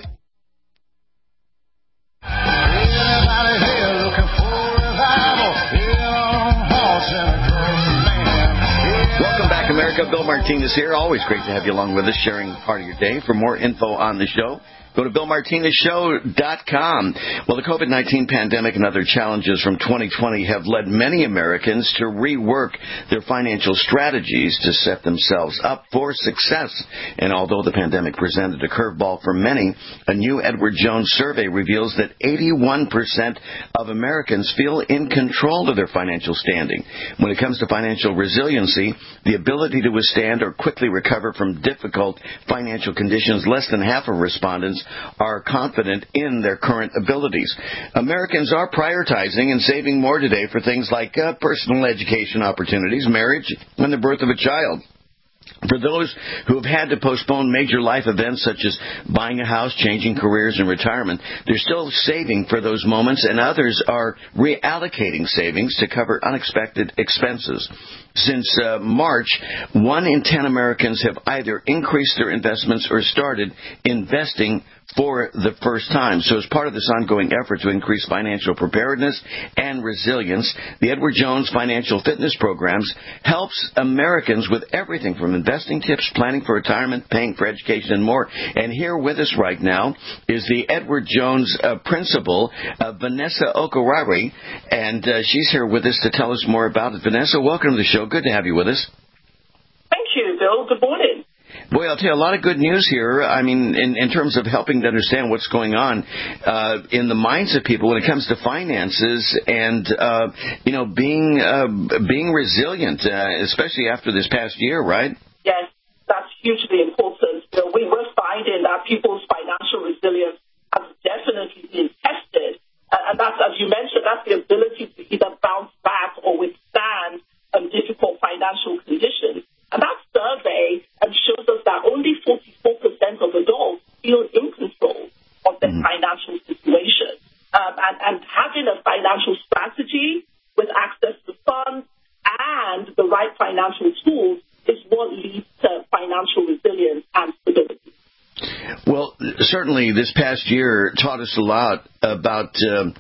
S11: Welcome back, America. Bill Martinez here. Always great to have you along with us, sharing part of your day. For more info on the show, go to bill martinez show dot com. Well, the COVID nineteen pandemic and other challenges from twenty twenty have led many Americans to rework their financial strategies to set themselves up for success. And although the pandemic presented a curveball for many, a new Edward Jones survey reveals that eighty-one percent of Americans feel in control of their financial standing. When it comes to financial resiliency, the ability to withstand or quickly recover from difficult financial conditions, less than half of respondents are confident in their current abilities. Americans are prioritizing and saving more today for things like uh, personal education opportunities, marriage, and the birth of a child. For those who have had to postpone major life events such as buying a house, changing careers, and retirement, they're still saving for those moments, and others are reallocating savings to cover unexpected expenses. Since uh, March, one in ten Americans have either increased their investments or started investing for the first time. So as part of this ongoing effort to increase financial preparedness and resilience, the Edward Jones Financial Fitness Programs helps Americans with everything from investing tips, planning for retirement, paying for education, and more. And here with us right now is the Edward Jones uh, principal, uh, Vanessa Okarari, and uh, she's here with us to tell us more about it. Vanessa, welcome to the show. Good to have you with us.
S20: Thank you, Bill. Good morning.
S11: Boy, I'll tell you, a lot of good news here. I mean, in, in terms of helping to understand what's going on uh, in the minds of people when it comes to finances and, uh, you know, being uh, being resilient, uh, especially after this past year, right?
S20: Yes, that's hugely important. You know, we were finding that people's financial resilience has definitely been tested. Uh, and that's, as you mentioned, that's the ability to either bounce back or withstand um, difficult financial conditions. And that survey um, shows us that only forty-four percent of adults feel in control of their mm. financial situation. Um, and, and having a financial strategy with access to funds and the right financial tools is what leads to financial resilience and stability.
S11: Well, certainly this past year taught us a lot about, uh,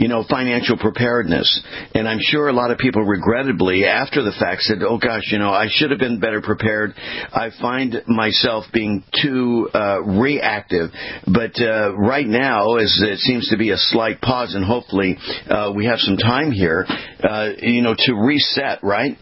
S11: you know, financial preparedness. And I'm sure a lot of people regrettably after the fact said, oh gosh, you know, I should have been better prepared. I find myself being too uh, reactive. But uh, right now, as it seems to be a slight pause, and hopefully uh, we have some time here, uh, you know, to reset, right?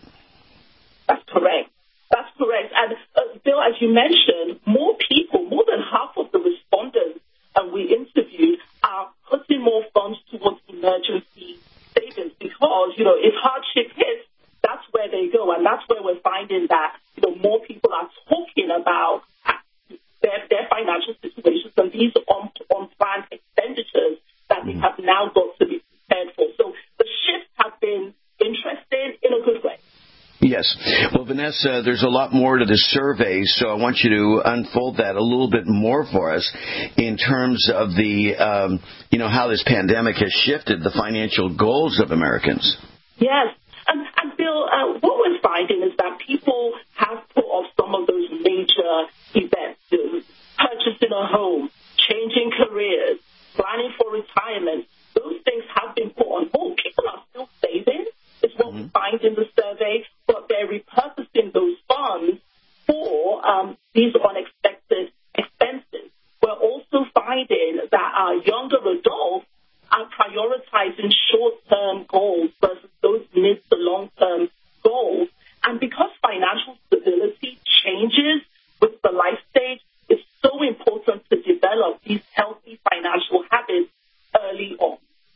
S20: That's correct. That's correct. And, uh, Bill, as you mentioned, more people, more than half of the respondents uh, we interviewed are putting more funds towards emergency savings because, you know, if hardship hits, that's where they go. And that's where we're finding that, you know, more people are talking about their, their financial situations and these un- unplanned expenditures that they have now got to be prepared for. So the shifts have been interesting in a good way.
S11: Yes. Well, Vanessa, there's a lot more to this survey, so I want you to unfold that a little bit more for us in terms of the, um, you know, how this pandemic has shifted the financial goals of Americans.
S20: Yes. And, and Bill, uh, what we're finding is that people have put off some of those major events, purchasing a home, changing careers, planning for retirement. Those things have been put on hold. People are still saving, is what we find in the survey, but they're repurposing those funds for um, these unexpected expenses. We're also finding that our younger adults are prioritizing short-term goals versus those mid to long-term goals. And because financial stability changes with the life stage, it's so important to develop these healthy financial habits early on.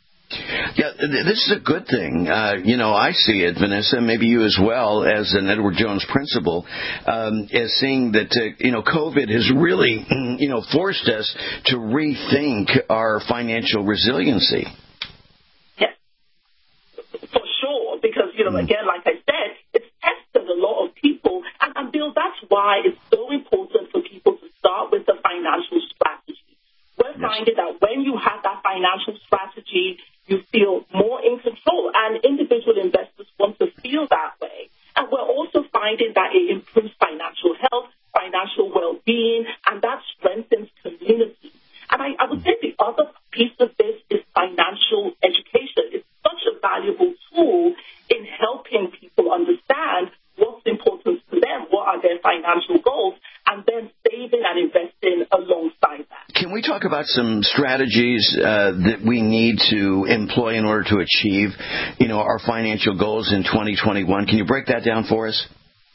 S11: Yeah, this is a good thing. Uh, you know, I see it, Vanessa, maybe you as well, as an Edward Jones principal, um, as seeing that, uh, you know, COVID has really, you know, forced us to rethink our financial resiliency.
S20: Yes, for sure, because, you know, mm. again, like I said, it's tested a lot of people. And, and, Bill, that's why it's so important for people to start with the financial strategy. We're yes. finding that when you have that financial strategy, you feel more in control, and individual investors want to feel that way. And we're also finding that it improves financial health, financial well-being, and that strengthens community. And I, I would say the other piece of this is financial education. It's such a valuable tool in helping people understand what's important to them, what are their financial goals, and then saving and investing alongside that.
S11: Can we talk about some strategies uh, that we need to employ in order to achieve, you know, our financial goals in twenty twenty-one? Can you break that down for us?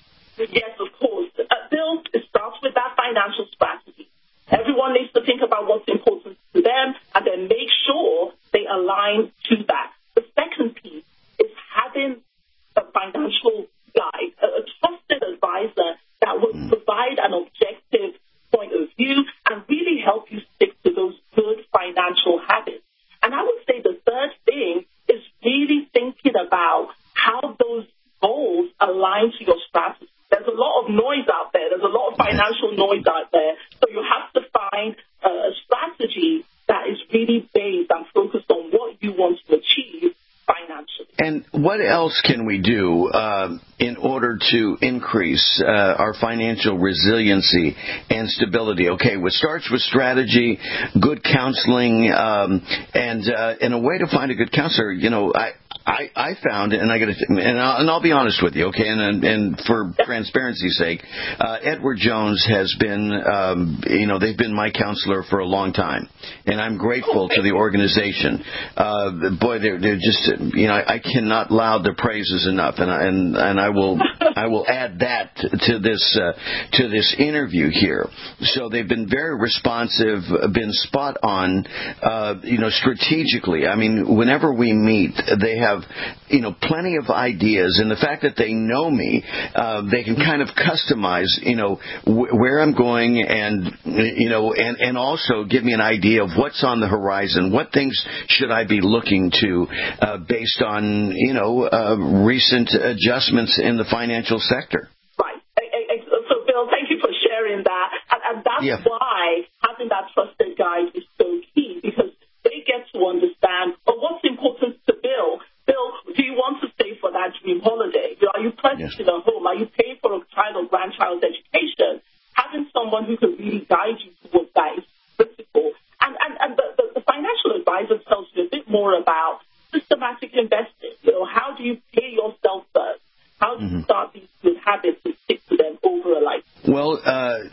S20: Yes, of course. Uh, Bill, it starts with that financial strategy. Everyone needs to think about what's important to them and then make sure they align to that. The second piece is having a financial guide, a, a trusted advisor that will mm. provide an objective point of view and really help you stick to those good financial habits. And I would say the third thing is really thinking about how those goals align to your strategy. There's a lot of noise out there. There's a lot of financial noise out there. So you have to find a strategy that is really based and focused on what you want to achieve financially.
S11: And what else can we do uh, in order to increase uh, our financial resiliency and stability? Okay, it starts with strategy, good counseling, um, and uh, and a way to find a good counselor. You know, I. I, I found, and I got to, and I'll, and I'll be honest with you, okay, and and for transparency's sake, uh, Edward Jones has been, um, you know, they've been my counselor for a long time, and I'm grateful to the organization. Uh, boy, they're they're just, you know, I, I cannot laud their praises enough, and I, and and I will I will add that to this uh, to this interview here. So they've been very responsive, been spot on, uh, you know, strategically. I mean, whenever we meet, they have, you know, plenty of ideas, and the fact that they know me, uh, they can kind of customize, you know, wh- where I'm going, and you know, and and also give me an idea of what's on the horizon. What things should I be looking to, uh, based on, you know, uh, recent adjustments in the financial sector.
S20: Right. So, Bill, thank you for sharing that, and, and that's yeah. why having that trusted guide is so key, because they get to understand, but what's important to Bill. Bill, do you want to stay for that dream holiday? Are you purchasing yes. a home? Are you paying for a child or grandchild's education? Having someone who can really guide you towards that is critical. And, and, and the, the, the financial advisor tells you a bit more about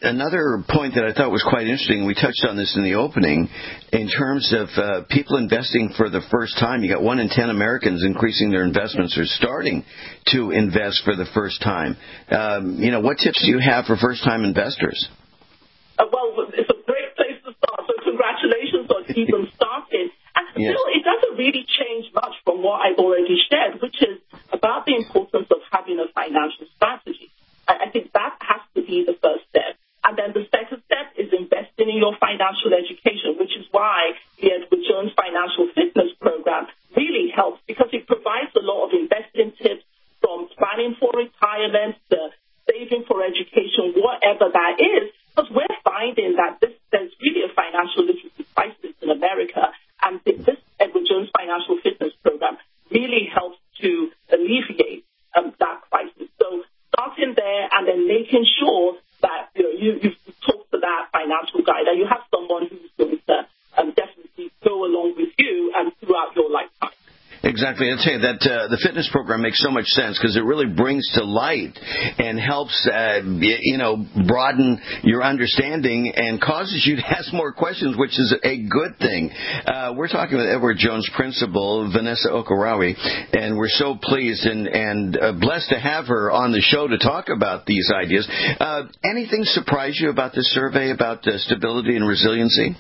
S11: another point that I thought was quite interesting, we touched on this in the opening, in terms of uh, people investing for the first time. You got one in ten Americans increasing their investments or starting to invest for the first time. Um, you know, what tips do you have for first-time investors?
S20: Uh, well, it's a great place to start, so congratulations on even starting. And yes. Still, it doesn't really change much from what I've already shared, which is about the importance of having a financial strategy. I think that has to be the first step. And then the second step is investing in your financial education, which is why the Edward Jones Financial Fitness Program really helps, because it provides a lot of investing tips, from planning for retirement to saving for education, whatever that is, because we're finding that this, there's really a financial literacy crisis in America, and this Edward Jones Financial Fitness Program really helps to alleviate um, that crisis. So starting there and then making sure that you know you, you talk to that financial guide, and you have someone who's going to um, definitely go along with you and throughout your lifetime.
S11: Exactly. I'd say that uh, the fitness program makes so much sense because it really brings to light and helps, uh, you know, broaden your understanding and causes you to ask more questions, which is a good thing. Uh, we're talking with Edward Jones principal, Vanessa Okarawi, and we're so pleased and, and uh, blessed to have her on the show to talk about these ideas. Uh, anything surprise you about this survey about uh, stability and resiliency?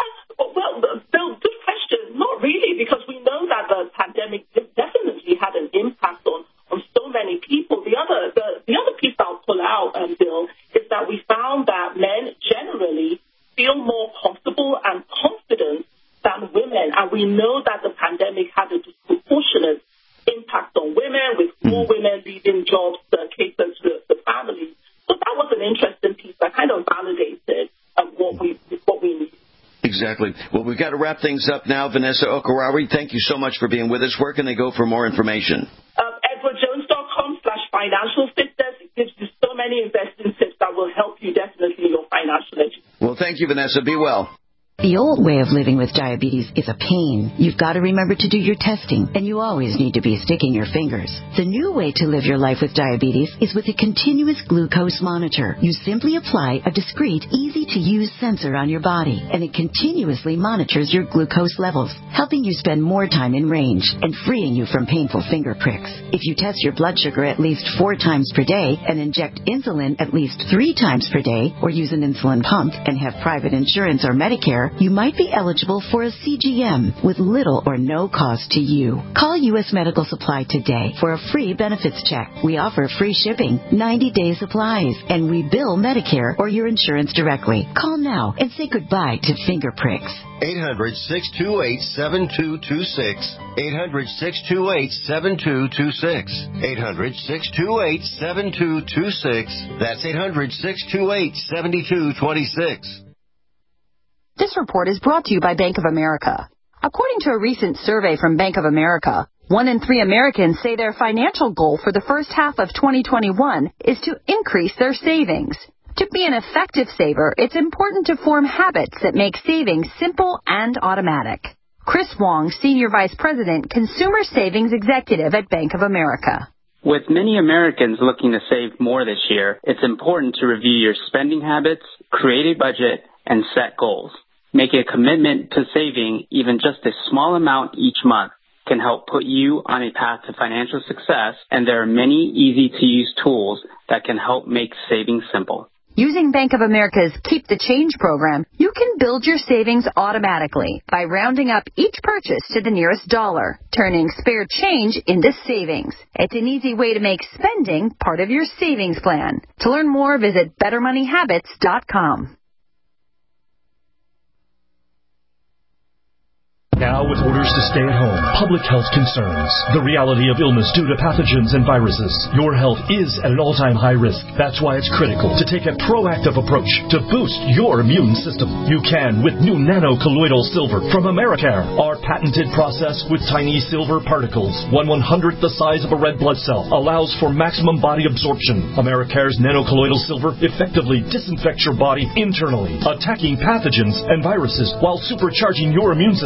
S20: Really, because we know that the pandemic definitely had an impact on, on so many people. The other the, the other piece I'll pull out, um, Bill, is that we found that men generally feel more comfortable and confident than women, and we know that the pandemic had a disproportionate impact on women, with more women leaving jobs to cater to the families. So that was an interesting piece that kind of validated um, what we what we need.
S11: Exactly. Well, we've got to wrap things up now. Vanessa Okarawi, thank you so much for being with us. Where can they go for more information?
S20: Um, edward jones dot com slash financial fitness. It gives you so many investing tips that will help you definitely in your financial education.
S11: Well, thank you, Vanessa. Be well.
S21: The old way of living with diabetes is a pain. You've got to remember to do your testing, and you always need to be sticking your fingers. The new way to live your life with diabetes is with a continuous glucose monitor. You simply apply a discreet, easy-to-use sensor on your body, and it continuously monitors your glucose levels, helping you spend more time in range and freeing you from painful finger pricks. If you test your blood sugar at least four times per day and inject insulin at least three times per day, or use an insulin pump and have private insurance or Medicare, you might be eligible for a C G M with little or no cost to you. Call U S Medical Supply today for a free benefits check. We offer free shipping, ninety-day supplies, and we bill Medicare or your insurance directly. Call now and say goodbye to finger pricks.
S22: eight hundred, six two eight, seven two two six. eight hundred, six two eight, seven two two six. eight hundred, six two eight, seven two two six. That's eight hundred, six two eight, seven two two six.
S23: This report is brought to you by Bank of America. According to a recent survey from Bank of America, one in three Americans say their financial goal for the first half of twenty twenty-one is to increase their savings. To be an effective saver, it's important to form habits that make saving simple and automatic. Chris Wong, Senior Vice President, Consumer Savings Executive at Bank of America.
S24: With many Americans looking to save more this year, it's important to review your spending habits, create a budget, and set goals. Make a commitment to saving even just a small amount each month can help put you on a path to financial success, and there are many easy-to-use tools that can help make saving simple.
S23: Using Bank of America's Keep the Change program, you can build your savings automatically by rounding up each purchase to the nearest dollar, turning spare change into savings. It's an easy way to make spending part of your savings plan. To learn more, visit better money habits dot com.
S25: Now with orders to stay at home, public health concerns, the reality of illness due to pathogens and viruses, your health is at an all-time high risk. That's why it's critical to take a proactive approach to boost your immune system. You can with new nano-colloidal silver from Americare. Our patented process with tiny silver particles, one one-hundredth the size of a red blood cell, allows for maximum body absorption. Americare's nano-colloidal silver effectively disinfects your body internally, attacking pathogens and viruses while supercharging your immune system.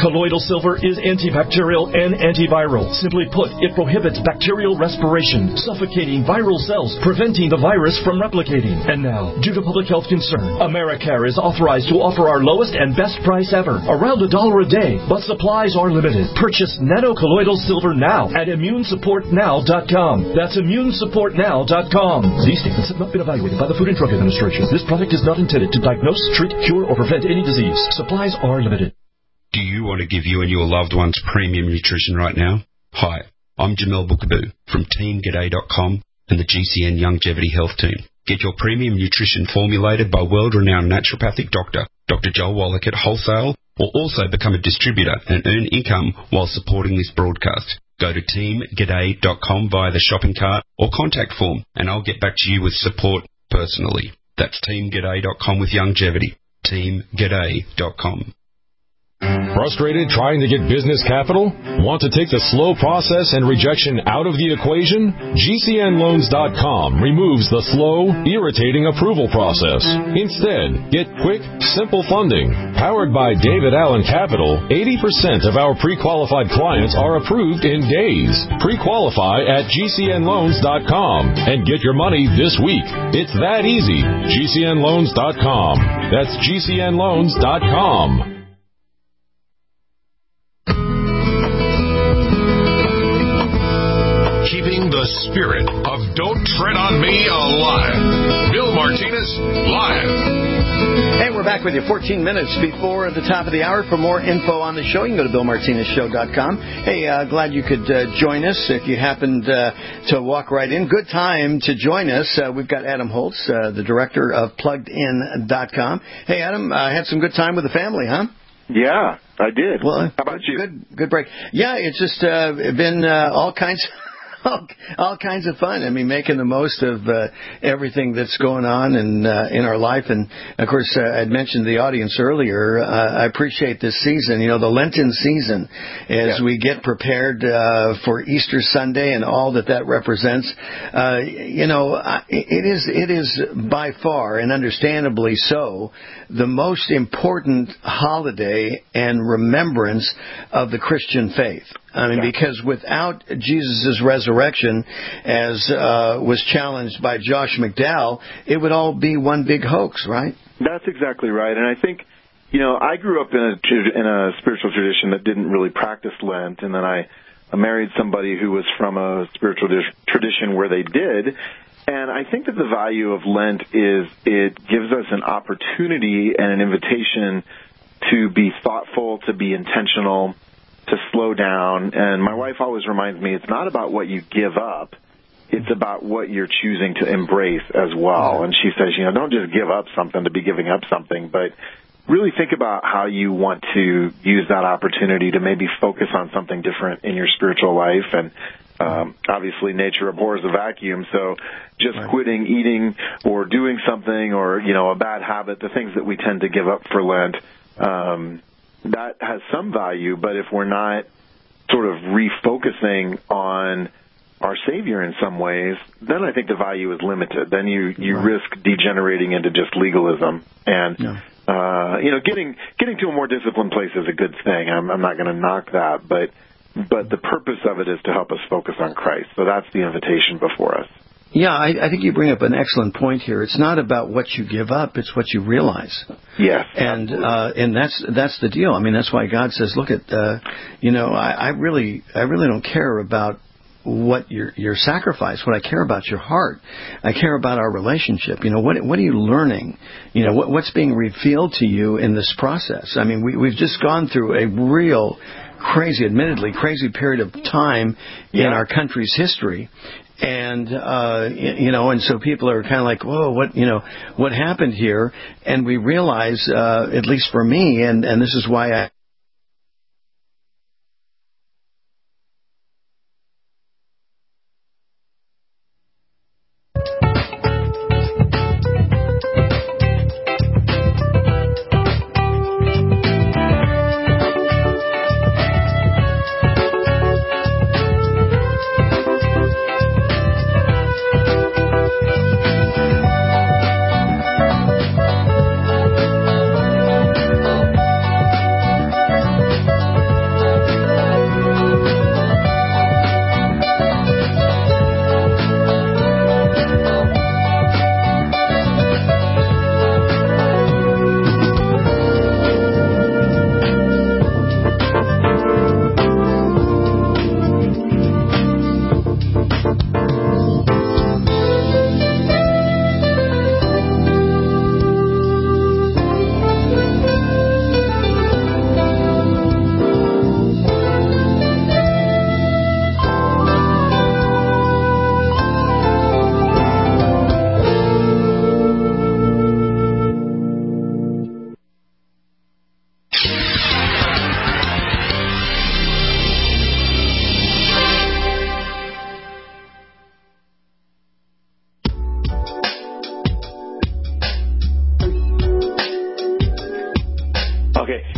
S25: Colloidal silver is antibacterial and antiviral. Simply put, it prohibits bacterial respiration, suffocating viral cells, preventing the virus from replicating. And now, due to public health concern, Americare is authorized to offer our lowest and best price ever, around a dollar a day, but supplies are limited. Purchase Nano Colloidal Silver now at immune support now dot com. That's immune support now dot com. These statements have not been evaluated by the Food and Drug Administration. This product is not intended to diagnose, treat, cure, or prevent any disease. Supplies are limited.
S1: Do you want to give you and your loved ones premium nutrition right now? Hi, I'm Jamel Bookaboo from Team G'day dot com and the G C N Longevity Health Team. Get your premium nutrition formulated by world-renowned naturopathic doctor, Doctor Joel Wallach at wholesale, or also become a distributor and earn income while supporting this broadcast. Go to Team G'day dot com via the shopping cart or contact form, and I'll get back to you with support personally. That's Team G'day dot com with longevity. Team G'day dot com.
S4: Frustrated trying to get business capital? Want to take the slow process and rejection out of the equation? G C N loans dot com removes the slow, irritating approval process. Instead, get quick, simple funding. Powered by David Allen Capital, eighty percent of our pre-qualified clients are approved in days. Pre-qualify at G C N loans dot com and get your money this week. It's that easy. G C N loans dot com. That's G C N loans dot com.
S3: Keeping the spirit of Don't Tread on Me alive. Bill Martinez, live.
S11: Hey, we're back with you fourteen minutes before the top of the hour. For more info on the show, you can go to bill martinez show dot com. Hey, uh, glad you could uh, join us if you happened uh, to walk right in. Good time to join us. Uh, we've got Adam Holtz, uh, the director of plugged in dot com. Hey, Adam, uh, had some good time with the family, huh?
S5: Yeah, I did.
S11: Well,
S5: how about you?
S11: Good, good break. Yeah, it's just uh, been uh, all kinds all, all kinds of fun. I mean, making the most of uh, everything that's going on in uh, in our life. And of course, uh, I'd mentioned the audience earlier. Uh, I appreciate this season. You know, the Lenten season, as yeah. we get prepared uh, for Easter Sunday and all that that represents. Uh, you know, it is it is by far and understandably so the most important holiday and remembrance of the Christian faith. I mean, yeah. because without Jesus' resurrection, as uh, was challenged by Josh McDowell, it would all be one big hoax, right?
S5: That's exactly right. And I think, you know, I grew up in a, in a spiritual tradition that didn't really practice Lent, and then I married somebody who was from a spiritual tradition where they did. And I think that the value of Lent is it gives us an opportunity and an invitation to be thoughtful, to be intentional, to slow down. And my wife always reminds me, it's not about what you give up, it's about what you're choosing to embrace as well. And she says, you know, don't just give up something to be giving up something, but really think about how you want to use that opportunity to maybe focus on something different in your spiritual life. And um, obviously nature abhors a vacuum, so just right. quitting eating or doing something or, you know, a bad habit, the things that we tend to give up for Lent, um, that has some value, but if we're not sort of refocusing on our Savior in some ways, then I think the value is limited. Then you, you right. risk degenerating into just legalism. And, yeah. uh, you know, getting getting to a more disciplined place is a good thing. I'm, I'm not going to knock that, but but the purpose of it is to help us focus on Christ. So that's the invitation before us.
S11: Yeah, I, I think you bring up an excellent point here. It's not about what you give up; it's what you realize.
S5: Yes,
S11: and uh, and that's that's the deal. I mean, that's why God says, "Look at, uh, you know, I, I really, I really don't care about what your your sacrifice. What I care about your heart. I care about our relationship. You know, what what are you learning? You know, what what's being revealed to you in this process? I mean, we we've just gone through a real crazy, admittedly crazy period of time yeah. in our country's history." And, uh, you know, and so people are kind of like, whoa, what, you know, what happened here? And we realize, uh, at least for me, and, and this is why I,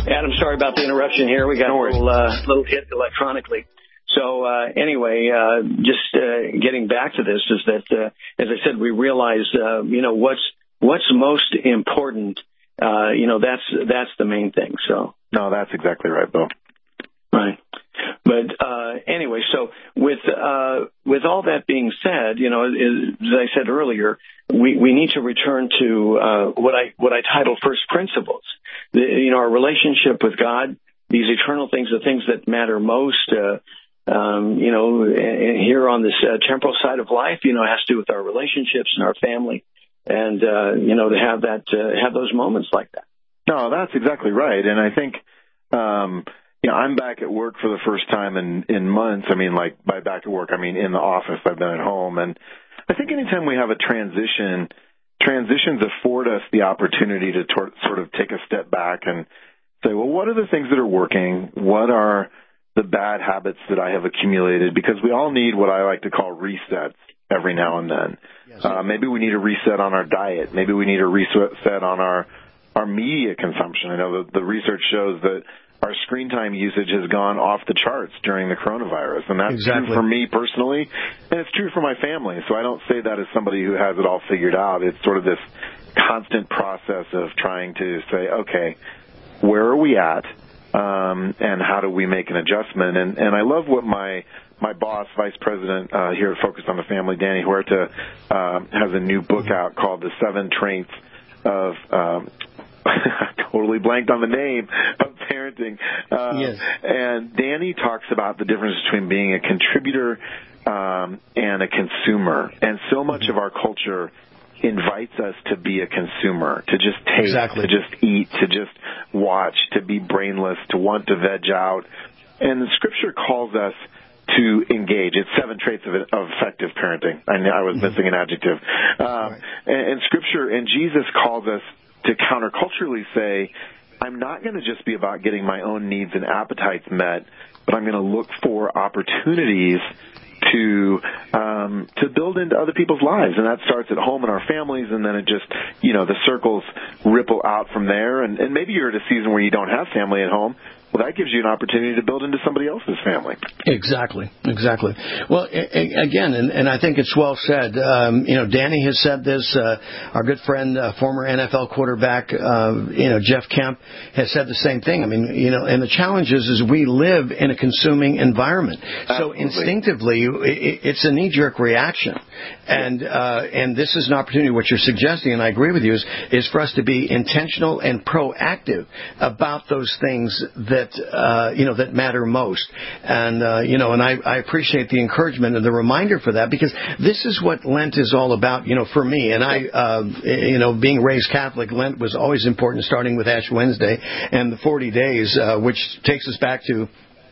S6: Adam, sorry about the interruption here. We got no a little, uh, little hit electronically. So uh, anyway, uh, just uh, getting back to this is that, uh, as I said, we realize, uh, you know, what's what's most important. Uh, you know, that's that's the main thing. So
S5: no, that's exactly right, Bill.
S6: Right. But uh, anyway, so with uh, with all that being said, you know, as I said earlier, we, we need to return to uh, what I what I title first principles. The, you know, our relationship with God, these eternal things, the things that matter most. Uh, um, you know, here on this uh, temporal side of life, you know, has to do with our relationships and our family, and uh, you know, to have that uh, have those moments like that.
S5: No, that's exactly right, and I think. Um, You know, I'm back at work for the first time in, in months. I mean, like, by back at work, I mean in the office. I've been at home. And I think anytime we have a transition, transitions afford us the opportunity to tor- sort of take a step back and say, well, what are the things that are working? What are the bad habits that I have accumulated? Because we all need what I like to call resets every now and then. Yes. Uh, maybe we need a reset on our diet. Maybe we need a reset on our, our media consumption. I know the, the research shows that our screen time usage has gone off the charts during the coronavirus, and that's
S11: exactly.
S5: true for me personally, and it's true for my family. So I don't say that as somebody who has it all figured out. It's sort of this constant process of trying to say, okay, where are we at, um, and how do we make an adjustment? And, and I love what my my boss, Vice President uh, here at Focus on the Family, Danny Huerta, uh, has a new book out called The Seven Traits of um, I totally blanked on the name of parenting. Um,
S11: yes.
S5: And Danny talks about the difference between being a contributor um, and a consumer. And so much of our culture invites us to be a consumer, to just take,
S11: exactly.
S5: to just eat, to just watch, to be brainless, to want to veg out. And the Scripture calls us to engage. It's seven traits of, of effective parenting. I, I was missing an adjective. Um, right. and, and Scripture and Jesus calls us to counterculturally say, I'm not going to just be about getting my own needs and appetites met, but I'm going to look for opportunities to um, to build into other people's lives. And that starts at home in our families, and then it just, you know, the circles ripple out from there. And, and maybe you're at a season where you don't have family at home. Well, that gives you an opportunity to build into somebody else's family.
S11: Exactly, exactly. Well, a- a- again, and, and I think it's well said. Um, you know, Danny has said this. Uh, our good friend, uh, former N F L quarterback, uh, you know, Jeff Kemp, has said the same thing. I mean, you know, and the challenge is, is we live in a consuming environment.
S5: Absolutely.
S11: So instinctively, it, it's a knee-jerk reaction. And uh, and this is an opportunity, what you're suggesting, and I agree with you, is, is for us to be intentional and proactive about those things that That, uh, you know, that matter most. And, uh, you know, and I, I appreciate the encouragement and the reminder for that, because this is what Lent is all about, you know, for me. And I, uh, you know, being raised Catholic, Lent was always important, starting with Ash Wednesday and the forty days, uh, which takes us back to,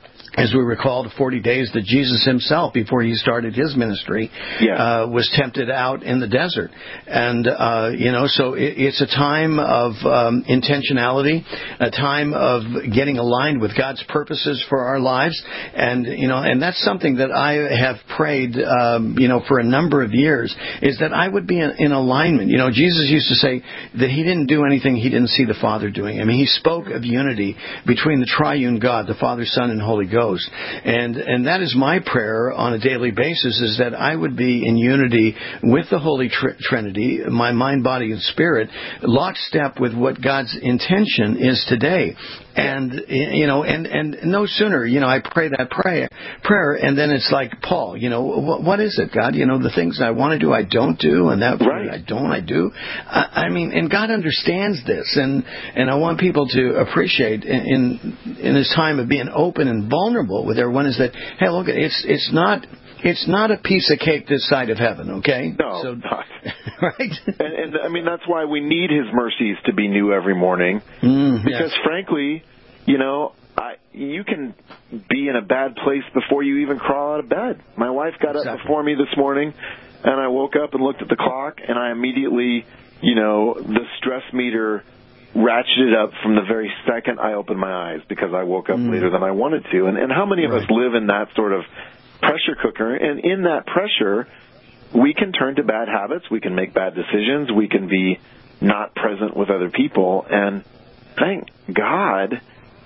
S11: as we recall, the forty days that Jesus himself, before he started his ministry,
S5: yeah.
S11: uh, was tempted out in the desert. And, uh, you know, so it, it's a time of um, intentionality, a time of getting aligned with God's purposes for our lives. And, you know, and that's something that I have prayed, um, you know, for a number of years, is that I would be in, in alignment. You know, Jesus used to say that he didn't do anything he didn't see the Father doing. I mean, he spoke of unity between the triune God, the Father, Son, and Holy Ghost. And and that is my prayer on a daily basis, is that I would be in unity with the Holy Tr- Trinity, my mind, body, and spirit, lockstep with what God's intention is today. And, you know, and, and no sooner, you know, I pray that prayer, prayer, and then it's like Paul, you know, what, what is it, God? You know, the things I want to do, I don't do, and that
S5: right.
S11: I don't, I do. I, I mean, and God understands this, and, and I want people to appreciate in, in, in this time of being open and vulnerable with everyone, is that, hey, look, it's, it's not, it's not a piece of cake this side of heaven, okay?
S5: No,
S11: so,
S5: not.
S11: Right?
S5: and, and, I mean, that's why we need his mercies to be new every morning.
S11: Mm,
S5: because,
S11: yes.
S5: frankly, you know, I, you can be in a bad place before you even crawl out of bed. My wife got
S11: exactly.
S5: up before me this morning, and I woke up and looked at the clock, and I immediately, you know, the stress meter ratcheted up from the very second I opened my eyes, because I woke up mm. later than I wanted to. And, and how many of
S11: right.
S5: us live in that sort of pressure cooker? And in that pressure, we can turn to bad habits. We can make bad decisions. We can be not present with other people. And thank God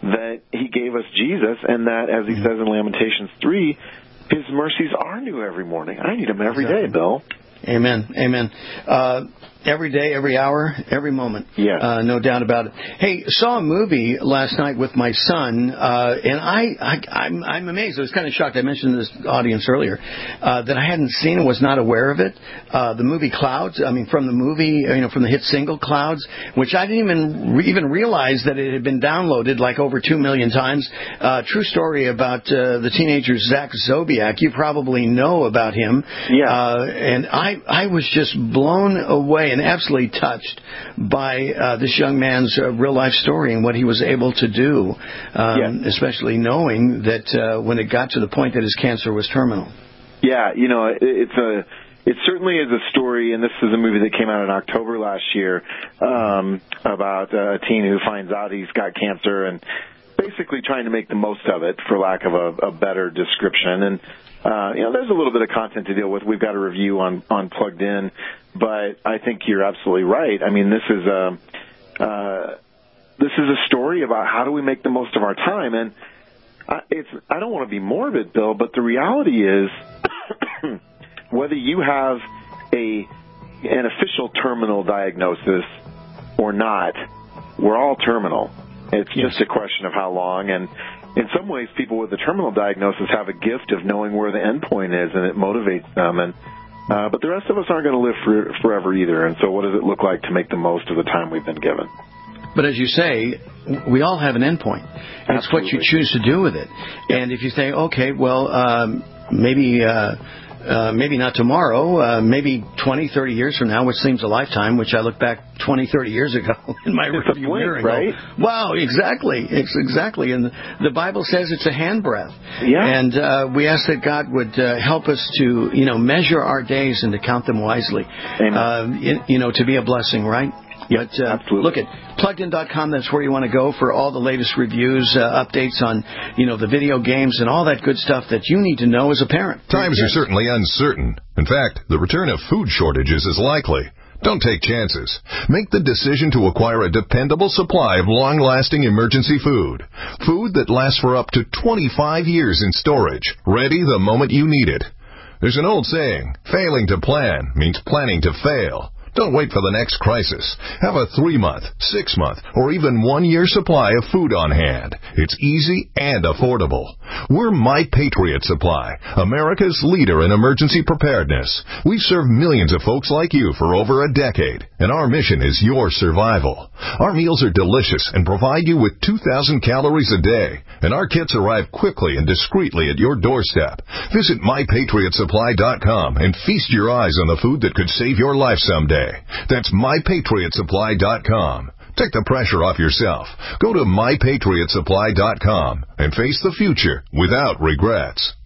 S5: that he gave us Jesus, and that, as he says in Lamentations three, his mercies are new every morning. I need them every day, Bill.
S11: Amen. Amen. Uh, every day, every hour, every moment.
S5: Yeah.
S11: Uh, no doubt about it. Hey, saw a movie last night with my son, uh, and I, I, I'm, I'm amazed. I was kind of shocked. I mentioned this audience earlier, uh, that I hadn't seen and was not aware of it. Uh, the movie Clouds, I mean, from the movie, you know, from the hit single Clouds, which I didn't even re- even realize that it had been downloaded like over two million times. Uh, true story about, uh, the teenager Zach Zobiak. You probably know about him.
S5: Yeah.
S11: Uh, and I, I was just blown away and absolutely touched by uh, this young man's uh, real-life story and what he was able to do, um,
S5: yeah.
S11: especially knowing that uh, when it got to the point that his cancer was terminal.
S5: Yeah, you know, it, it's a, it certainly is a story, and this is a movie that came out in October last year um, about a teen who finds out he's got cancer and basically trying to make the most of it, for lack of a, a better description. And Uh, you know, there's a little bit of content to deal with. We've got a review on, on Plugged In, but I think you're absolutely right. I mean, this is a, uh, this is a story about how do we make the most of our time. And I, it's, I don't want to be morbid, Bill, but the reality is whether you have a, an official terminal diagnosis or not, we're all terminal. It's yes. just a question of how long. And in some ways, people with a terminal diagnosis have a gift of knowing where the end point is, and it motivates them. And uh, but the rest of us aren't going to live for, forever either. And so what does it look like to make the most of the time we've been given?
S11: But as you say, we all have an end point. And it's what you choose to do with it. Yeah. And if you say, okay, well, um, maybe... Uh, Uh, maybe not tomorrow, uh, maybe twenty, thirty years from now, which seems a lifetime, which I look back twenty, thirty years ago in my rearview mirror.
S5: Right?
S11: Wow, exactly. It's exactly. And the Bible says it's a handbreadth.
S5: Yeah.
S11: And uh, we ask that God would uh, help us to, you know, measure our days and to count them wisely.
S5: Amen.
S11: Uh, you, you know, to be a blessing, right?
S5: Yep,
S11: but uh,
S5: absolutely.
S11: Look at plugged in dot com. That's where you want to go for all the latest reviews, uh, updates on, you know, the video games and all that good stuff that you need to know as a parent.
S3: Times are certainly uncertain. In fact, the return of food shortages is likely. Don't take chances. Make the decision to acquire a dependable supply of long-lasting emergency food. Food that lasts for up to twenty-five years in storage, ready the moment you need it. There's an old saying, failing to plan means planning to fail. Don't wait for the next crisis. Have a three-month, six-month, or even one-year supply of food on hand. It's easy and affordable. We're My Patriot Supply, America's leader in emergency preparedness. We've served millions of folks like you for over a decade, and our mission is your survival. Our meals are delicious and provide you with two thousand calories a day, and our kits arrive quickly and discreetly at your doorstep. Visit my patriot supply dot com and feast your eyes on the food that could save your life someday. That's my patriot supply dot com. Take the pressure off yourself. Go to my patriot supply dot com and face the future without regrets.